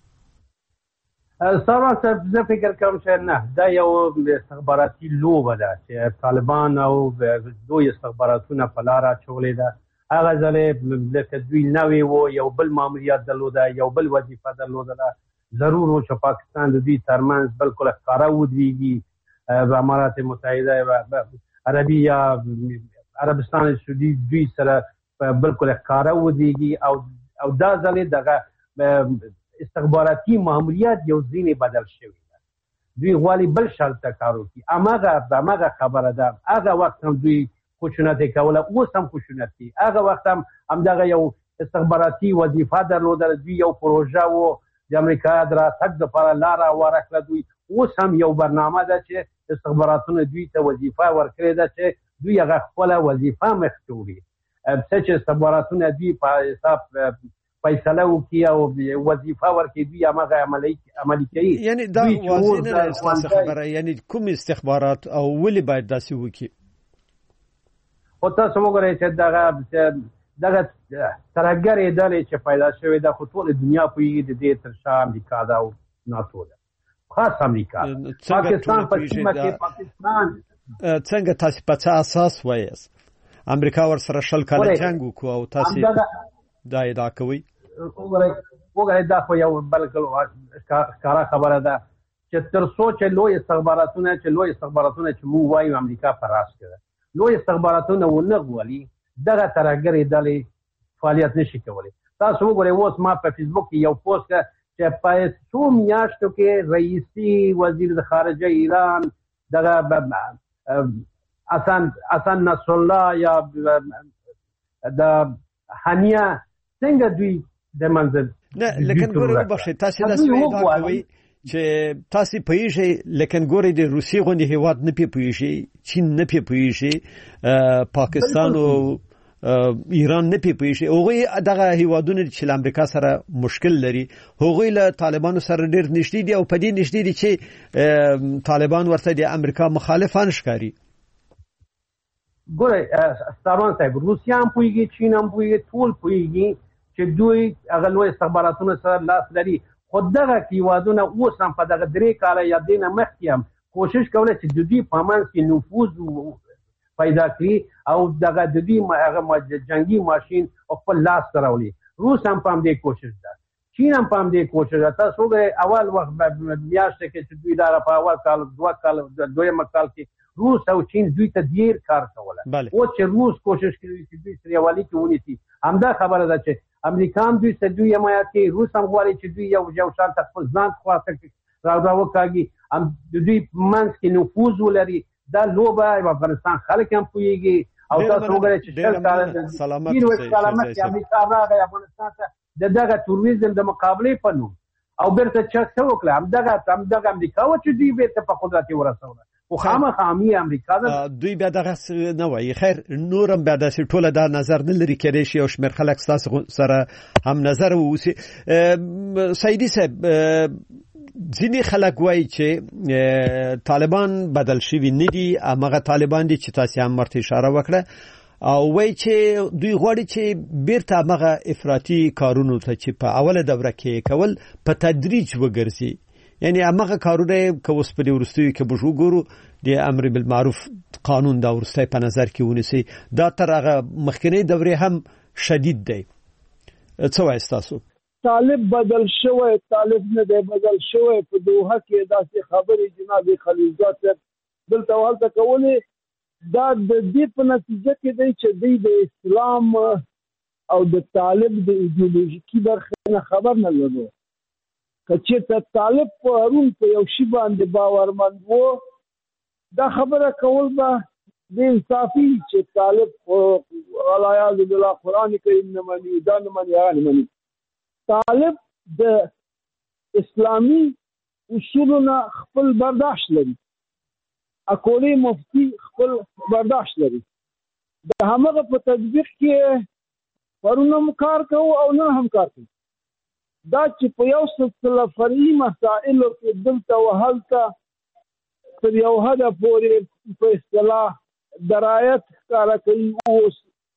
سارا صاحب زه فکر کوم چې نه دا یو استخباراتي لوبه ده چې طالبان او دوی استخباراتونه په لاره اچولې ده هغه ځلې لکه دوی نوي وو یو بل ماموریت درلوده یو بل وظیفه درلودله ضرور و چې پاکستان د دوی ترمنځ بلکل ښکاره ودرېږي امارات متحده عربي یا عربستان سعودي دوی سره بلکل ښکاره ودرېږي او او دا ځلې دغه استخباراتي ماموریت یو ځینې بدل شوی ده دوی غواړي بل شال ته کار وکړي هماغه هماغه خبره ده هغه وخت هم دوی خشونت یې کوله اوس هم خشونت کوي هغه وخت هم همدغه یو استخباراتي وظیفه درلودله دوی یو پروژه و د امریکا د راتګ دپاره لاره هواره کړه دوی اوس هم یو برنامه ده چې استخباراتونه دوی ته وظیفه ورکړې ده چې دوی هغه خپله وظیفه مخکې وړي څه چې استخباراتونه دوی په حساب فیصله وکړي او وظیفه ورکړي دوی هماغه عملي کوي یعنی دا واضح نه ده ستاسو خبره یعنی کوم استخبارات او ولې باید داسې وکړي خو تاسو وګورئ چې دغه دغه ترهګرې ډلې چې پیدا شوې ده خو ټوله دنیا پوهېږي د دې تر شا امریکا ده او ناټو ده، خاص امریکا. پاکستان په سیمه کې پاکستان څنګه تاسو په څه اساس وایاست امریکا ورسره شل کاله جنګ وکړو او تاسو دا ادعا کوئ؟ وګورئ دا خو یو بل ښکاره خبره ده چې تر څو چې لوی استخباراتونه چې لوی استخباراتونه چې موږ وایو امریکا په راس کې ده، لوی استخباراتونه ونه غواړي دغه ترهګرې ډلې فعالیت نشي کولی. تاسو وګورئ اوس ما په فیسبوک کې یو پوسټ کړ چې په څو میاشتو کې رئیسي وزیر د خارجه ایران دغه حسن حسن نصرالله یا د هانیه څنګه دوی د منځ نه لکن ګورئ وبخښئ تاسو داسې ادعا کوئ چې تاسو پوهیږئ لیکن ګورئ د روسیې غوندې هیواد نه پوهیږئ، چین نه پوهیږئ، پاکستان او ایران نه پوهیږي. هغوی دغه هیوادونه چې له امریکا سره مشکل لري هغوی له طالبانو سره ډېر نږدې دي او په دې نږدې دي چې طالبان ورته د امریکا مخالفان ښکاري. ګورئ ستاروان صاحب، روسیه هم پوهیږي، چین هم پوهیږي، ټول پوهیږي چې دوی هغه لوی استخباراتونه سره لاس لري. خو دغه هیوادونه اوس هم په دغه درې کاله یا دې نه مخکې هم کوشش کوله چې د دوی په منځ کې نفوذ پیدا کړي او دغه د دوی هغه جنګي ماشین خپل لاس ته راولي. روس هم په همدې کوشش ده، چین هم په همدې کوشش ده. تاسو وګورئ اول وخت میاشته کې چې دوی دغه په اول کال دوه کال دویمه کال کې روس او چین دوی ته ډېر کار کوله. اوس چې روس کوشش کوي چې دوی سره یووالي کې ونیسي، همدا خبره ده چې امریکا هم دوی سره دوی حمایت کوي، روس هم غواړي چې دوی یو یو شان ته خپل ځان خلاصه راوکاږي، هم د دوی منځ کې نفوذ ولري. دا لوبه افغانستان خلک هم پوهیږي او تاسو وګورئ چې شل کاله سلامت سلامت امریکا راغی افغانستان ته د دغه توریزم د مقابلې په نوم او بیرته چک څه وکړه، همدغه همدغه امریکا و چې دوی بیرته په قدرت ورسوله. خو خامخا امي امریکا ده دوی بیا دغه نه وایي. خیر نورم بیا داسې ټوله دا نظر نه لري کېدای شي او شمېر خلک ستاسو سره هم نظر واوسي. سیدي صاحب، ځینې خلک وایي چې طالبان بدل شوي نه دي، همغه طالبان دي چې تاسو هم ورته اشاره وکړه، او وایي چې دوی غواړي چې بیرته همغه افراطي کارونو ته چې په اوله دوره کې کول په تدریج وګرځي. یعنی همغه کارونه که اوس په دې وروستیو کې موږ وګورو د امر بالمعروف قانون دا وروستی په نظر کې ونیسئ، دا تر هغه مخکینۍ دورې هم شدید دی. څه وایي ستاسو؟ طالب بدل شوی، طالب نه دی بدل شوی. په دوحه کې داسې خبرې جناب خلیلزاد صاحب دلته هلته کولې، دا د دې په نتیجه کې دی چې دوی د اسلام او د طالب د ایدیولوژیکي برخې نه خبر نه لرلو. که چېرته طالب په هرون په یو شي باندې باورمند و، دا خبره کول به بې انصافي چې طالب علیاذ بالله قرآن کریم نه مني، دا نه مني، هغه نه مني. طالب د اسلامي اصولونه خپل برداشت لري، اکولی مفتی خپل برداشت لري. د همغه په تطبیق کې پرونه هم کار کوو او نن هم کار کوو. دا چې په یو سلسله فرعي مسائلو کې دلته و هلته تر یو حده پورې په اصطلاح درایت ښکاره کوي اوس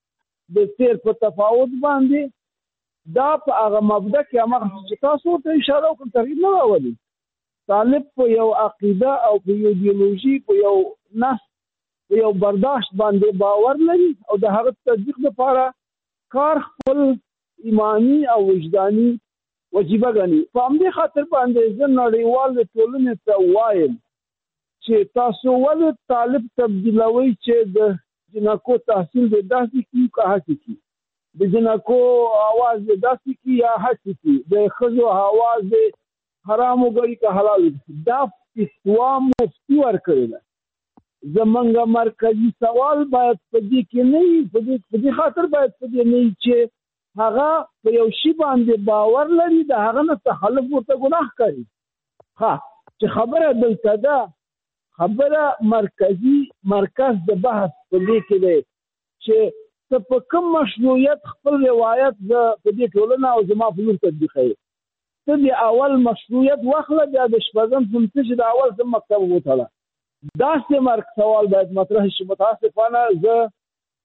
د سیر په تفاوت باندې، دا په هغه مبدا کې هغه چې تاسو ته اشاره وکړم تغییر نه راولي. طالب په یو عقیده او په یو ایدیولوژي په یو نس په یو برداشت باندې باور لري او د هغه تطبیق لپاره کار خپل ایمانی او وجداني وجیبه ګڼي. په همدې خاطر باندې زه نړیوال ټولنې ته وایم چې تاسو ولې طالب تبدیلوي چې د جنکو تحصیل د داسې کیو که هڅې کي، د جنکو آواز د داسې کی یا هڅې کي، د ښځو آواز د حرام وګړي که حلال وګړي. دا فتوا مفتي ورکړې ده. زمونږ مرکزي سوال باید په دې کې نه وي، په دې خاطر باید په دې نه وي چې هغه په یو شي باندې باور لري، د هغه نه تخلف ورته ګناه کوي. ها چې خبره دلته ده، خبره مرکزي مرکز د بحث په دې کې دی چې ته په کوم مشروعیت خپل روایت په دې ټولنه او زما په لور تطبیقوي. ته د اول مشروعیت واخله، بیا د شپږم صنف چې د اول صنف مکتب وتړه. داسې مرګ سوال باید مطرح شي. متاسفانه زه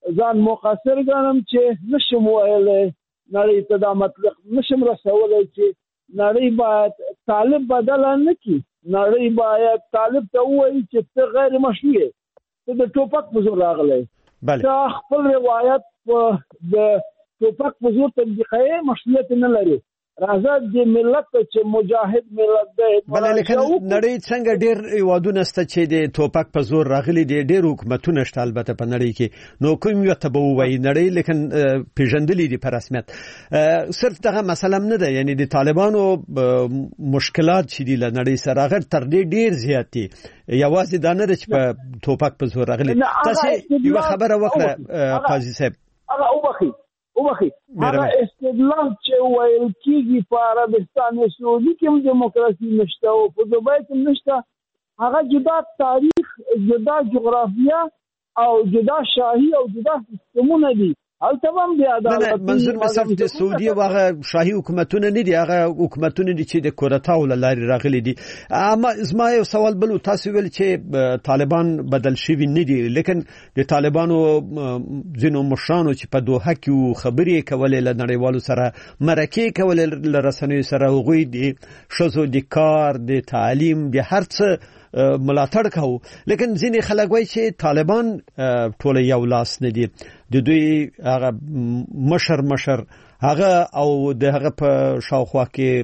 ځان مقصر ګڼم چې نشم ویلی نړۍ ته دا مطلق نشم رسولی چې نړۍ باید طالب بدله نه کړي. نړۍ باید طالب ته ووایي چې ته غیر مشروع یې، ته د ټوپک په زور راغلی، ته خپل روایت د ټوپک په زور تطبیقوي، مشروعیت نه لري. راځه د ملت چې مجاهد ملت دی. بله لیکن نړۍ څنګه ډېر هیوادونه شته چې د ټوپک په زور راغلي دي، ډېر حکومتونه شته البته په نړۍ کې، نو کوم یو ته به ووایي نړۍ لیکن پیژندلي دي په رسمیت. صرف دغه مسله نه ده، یعنی د طالبانو مشکلات چې دي له نړۍ سره هغه تر دې ډېر زیات دي، یوازې دا نه ده چې په ټوپک په زور راغلي. تاسې یوه خبره وکړه قاضي صاحب، هغه وبخي وبخي هغه استدلال چې ویل کېږي په عربستان سعودي کې هم دیموکراسي نشته او په دوبۍ کې نشته، هغه جدا تاریخ، جدا جغرافیه او جدا شاهي او جدا سیستمونه دي. هلته هم د عدالت منظور مصرف د سعودي هغه شاهي حکومتونه نه دي، هغه حکومتونه دي چې د کورتاو له لارې راغلي دي. اما زما یو سوال بل، تاسو ویل چې طالبان بدل شوي نه دي، لیکن د طالبانو ځینو مشرانو چې په دوحه کې خبرې کولې له نړیوالو سره، مرکې کولې له رسنیو سره، هغوی د ښځو د کار، د تعلیم، د هر څه ملاتړ کوو، لیکن ځینې خلک وایي چې طالبان ټول یو لاس نه دي، د دوی هغه مشر مشر هغه او د هغه په شاوخوا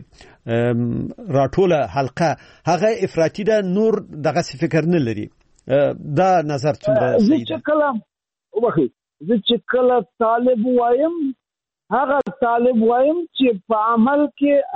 کې راټوله حلقه هغه افراطي ده، نور دغه فکر نه لري. دا نظر څومره صحیح ده؟ کلام وبخي زه چې کله طالب وایم، هغه طالب وایم چې په عمل کې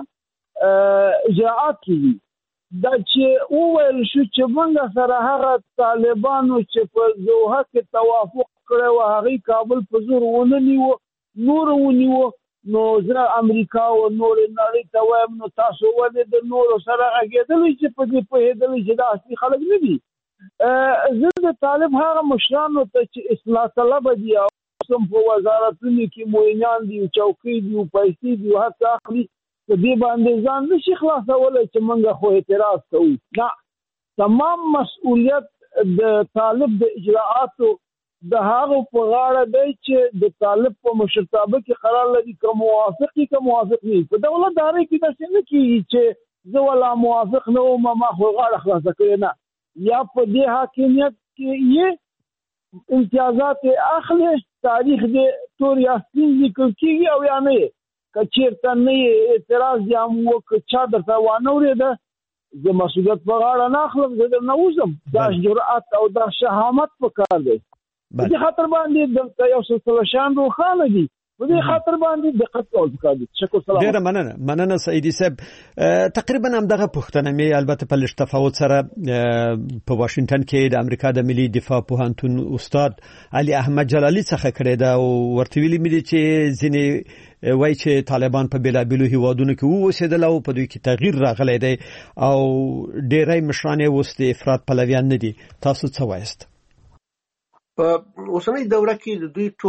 هغه اجراءات کوي. دا چې وویل شو چې موږ سره هغه طالبانو چې په دوحه کې توافق کړی و، هغې کابل په زور ونه نیو، نور ونیو، نو زه امریکا او نورې نړۍ ته وایم نو تاسو ولې د نورو سره غږېدلی چې په دې پوهېدلی چې دا اصلي خلک نه دي. زه د طالب هغه مشرانو ته چې اصلاح طلبه دي او سم په وزارتونو کې معینان دي، چوکۍ دي، پیسې دي، هر څه اخلي، په دې باندې ځان نشي خلاصولی چې موږ خو اعتراض کوو. نه، تمام مسؤلیت د طالب د اجراءاتو د هغو په غاړه دی چې د طالب په مشرتابه کې قرار لري، که موافق وي که موافق نه وي. په دولتدارۍ کې داسې نه کېږي چې زه ولا موافق نه وم ما خو غاړه خلاصه کړې، نه، یا په دې حاکمیت کې یې امتیازات اخلي، تاریخ دې تور یا سپین لیکل کېږي او یا نه یې، که چېرته نه یې اعتراض یا هم وکړه چا درته وانه اورېده، زه مسؤلیت په غاړه نه اخلم، زه درنه وځم. دا جرأت او دا شهامت په کار دی. په دې خاطر باندې دلته یو سلسله شان روښانه دي، په دې خاطر باندې دقت کول پکار دي. شکر سلام. ډېره مننه مننه سعیدي صاحب. تقریبا همدغه پوښتنه مې البته په لږ تفاوت سره په واشنگټن کې د امریکا د ملي دفاع پوهنتون استاد علي احمد جلالي څخه کړې ده او ورته ویلي مې دي چې ځینې وایي چې طالبان په بېلابېلو هیوادونو کې واوسېدل او په دوی کې تغییر راغلی دی او ډېری مشران یې اوس د افراط پلویان نه دي. تاسو څه وایست؟ په اوسنۍ دوره کې د دوی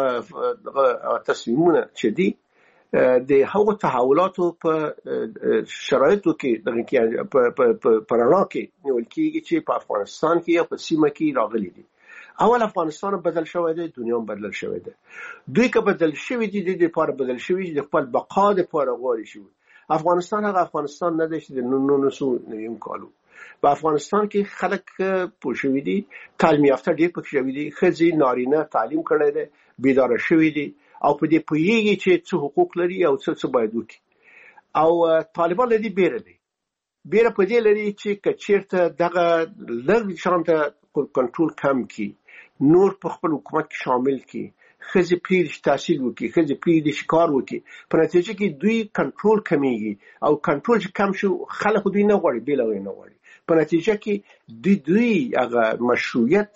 ټول تصمیمونه چې دي د هغو تحولاتو په شرایطو کې دغه کې په رڼا کې نیول کېږي چې په افغانستان کې یا په سیمه کې راغلي دي. اول افغانستان بدل شوی دی، دنیا هم بدل شوی دی. دوی که بدل شوی دي د لپاره بدل شوی د خپل بقا لپاره غواړي شي. افغانستان هغه افغانستان نه دی چې د نولس سوه نوي کالو په افغانستان کې خلک پوه شوي دي، تعلیم یافته ډېر پکې شوي دي، ښځې نارینه تعلیم کړی دی، بیداره شوي دي او په دې پوهېږي چې څه حقوق لري او څه څه باید وکړي. او طالبان له دې بیره دی، بیره په دې لري چې که چېرته دغه لږ شان ته کنټرول کم کړي، نور په خپل حکومت کې شامل کړي، ښځې پرېږدي چې تحصیل وکړي، ښځې پرېږدي چې کار وکړي، په نتیجه کې دوی کنټرول کمیږي او کنټرول چې کم شو خلک دوی نه غواړي، بېله دوی نه غواړي. په نتیجه کې دوی دوی هغه مشروعیت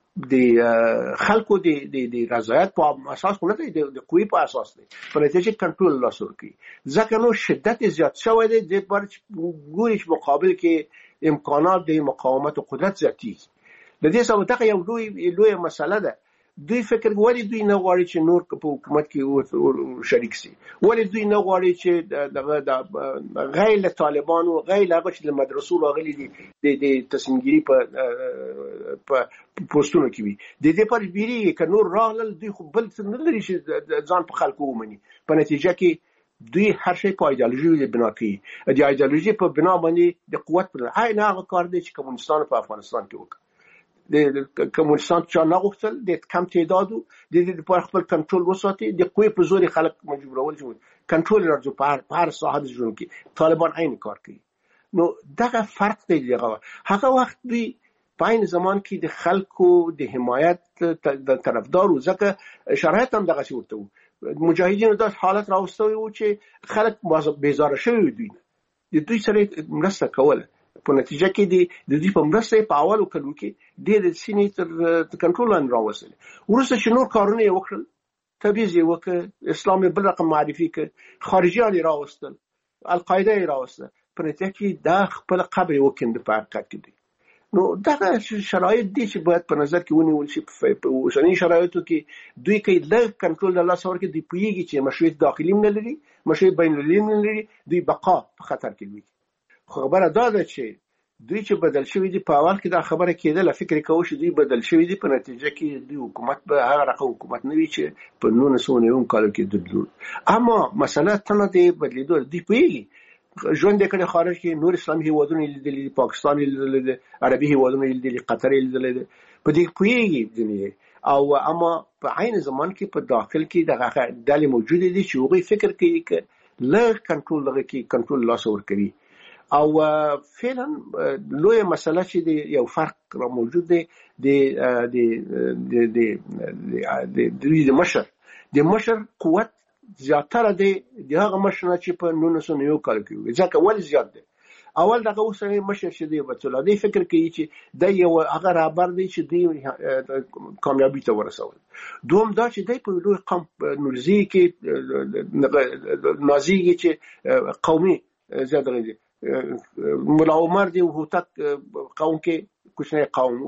د خلکو د د رضایت په اساس خو نه دی، د قوې په اساس دی. په نتیجه کې کنټرول لاس ورکوي. ځکه نو شدت زیات شوی دی، د بار ګوري چې مقابل کې امکانات د مقاومت او قدرت زیاتېږي. د دې سره دغه یو لوی لوی مسله ده. دوی فکر ولی دوی نه غواړي چې نور په حکومت کې شریک شي، ولی دوی نه غواړي چې دغه غیر طالبان او غیر هغه چې د مدرسو راغلي دي د تصمیمګيري په په پوسټونو کې وي. د دې پر بیري ک نور راغلل دوی خو بل څه نه لري چې ځان په خلکو ومني. په نتیجه کې دوی هر شی په ایدئولوژي بنا کوي. د ایدئولوژي په بنا باندې د قوت پر عین هغه کار دی چې کمونستان په افغانستان کې وکړ. د کمونستان چې نه غوښتل د کم تعدادو د دې لپاره خپل کنټرول وساتي، د قوی په زور خلک مجبورول چې کنټرول راځي په هر ساحه د ژوند کې. طالبان عین کار کوي. نو دغه فرق دی. هغه وخت دوی په عین زمان کې د خلکو د حمایت د طرفدارو ځکه شرایط هم دغه څه ورته مجاهدینو داس حالت راوستوي و چې خلک بیزاره شوي دوی د دوی سره مرسته کوله. په نتیجه کې د دې په مرسته په اولو کلو کې د سینې تر کنټرول لاندې راوستل. ورسته چې نور کارونه یې وکړل، تبعیض یې وکړ، اسلام بل رقم معرفي کړ، خارجیان یې راوستل، القاعده یې راوستل. په نتیجه کې دا خپل قبر یې وکند په حقیقت کې دی. نو دغه شرایط دي چې باید په نظر کې ونیول شي. په اوسنۍ شرایطو کې دوی کوي لږ کنټرول د الله سره کې دوی پوهیږي چې مشروعیت داخلي نه لري، مشروعیت بین المللي نه لري، دوی بقا په خطر کې وي. خبره دا ده چې دوی چې بدل شوی دي په اول کې دا خبره کېدله فکر کوو چې دوی بدل شوی دي. په نتیجه کې دوی حکومت به هغه رقم حکومت نه وي چې په نولس سوه نهم کال کې درلود. اما مسله ته نه دی بدلیدو. دوی پوهیږي ژوند یې کړی خارج کې، نور اسلامي هیوادونه لیدلي، پاکستان لیدلی، عربي هیوادونه لیدلي، قطر لیدلی، په دې پوهیږي دنیا. او اما په عین زمان کې په داخل کې دغه ډلې موجود دي چې هغوی فکر کوي چې لږ کنټرول لږ کې کنټرول لاس ورکوي. او فعلا لوی مسله چې دی یو فرق را موجود دی د د د د د مشر د مشر قوت زیاتره دی د هغه مشر چې په نولس سوه نهم کال کې وي. ځکه ولې زیات دی؟ اول دغه اوسنی مشر چې دی وبتل دی فکر کوي چې د یو هغه رابر دی چې دی کامیابی ته ورسول. دوم دا چې دی په لوی قوم نورزی کې نازیږي چې قومي زیاده دی. ملا عمر دی هوتک قوم کې کوچنی قوم،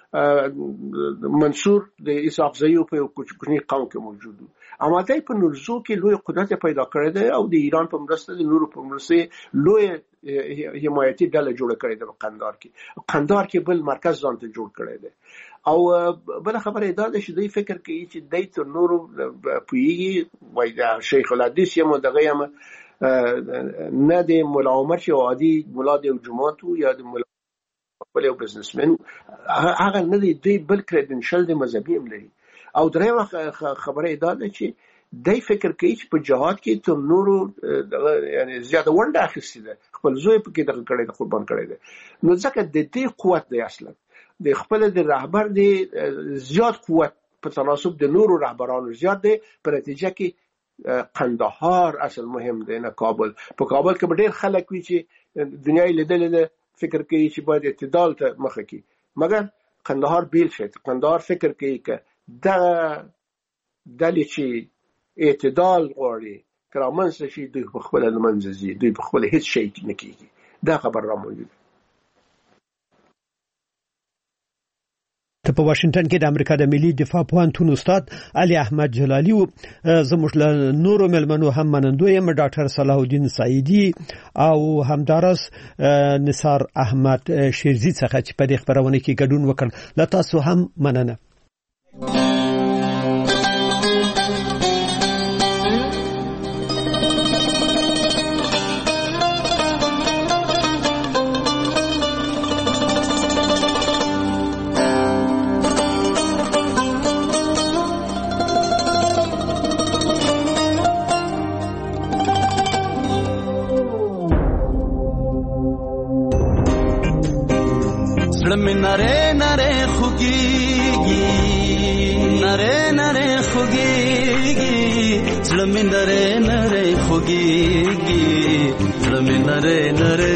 منصور د اسحاق زیو په کوچنی قوم کې موجود و. اما دای په نورزو کې لوی قدرت پیدا کړی دی او د ایران په مرسته د نورو په مرسته لوی حمایتي ډله جوړه کړې ده. په قندهار کې قندهار کې بل مرکز ځان ته جوړ کړی دی. او بل خبره دا ده چې دوی فکر کوي چې دای تر نورو پوهیږي وایي دا شیخ الحدیث یم دغه یم نه د مولا عمر چې عادي مولا د جماعت یا د مولا خپل یو بزنسمن هغه نه دی، دوی بل کریډنشل د مذهبي هم لري. او درېمه خبره دا ده چې دوی فکر کوي چې په جهاد کې تر نورو یعنی زیاده ونډه اخیستې ده، خپل زوی پکې دغه کړی ده، قربان کړی ده. نو ځکه د دې قوت دی اصلا د خپل د رهبر دی زیات قوت په تناسب د نورو رهبرانو زیات دی. په نتیجه کې قندهار اصل مهم دی نه کابل. په کابل کې ډېر خلک وي چې دنیا یې لیدلې ده، فکر کوي چې باید اعتدال ته مخه کړي، مګر قندهار بیل شي. قندهار فکر کوي چې دا ډلې چې اعتدال غواړي که رامنځته شي دوی په خپله له منځه ځي، دوی په خپله هېڅ شی نه کېږي. دا خبر را موجود. ته په واشنگټن کې د امریکا د ملي دفاع پوهنتون استاد علي احمد جلالي او زموږ له نورو ملمنو هم منندوی یم ډاکټر صلاح الدین سعیدی او همدارس نثار احمد شیرزی څخه چې په دې خبرونه کې ګډون وکړ. له تاسو هم مننه. نره نره خوگیگی نره نره خوگیگی زلمی نره نره خوگیگی زلمی نره نره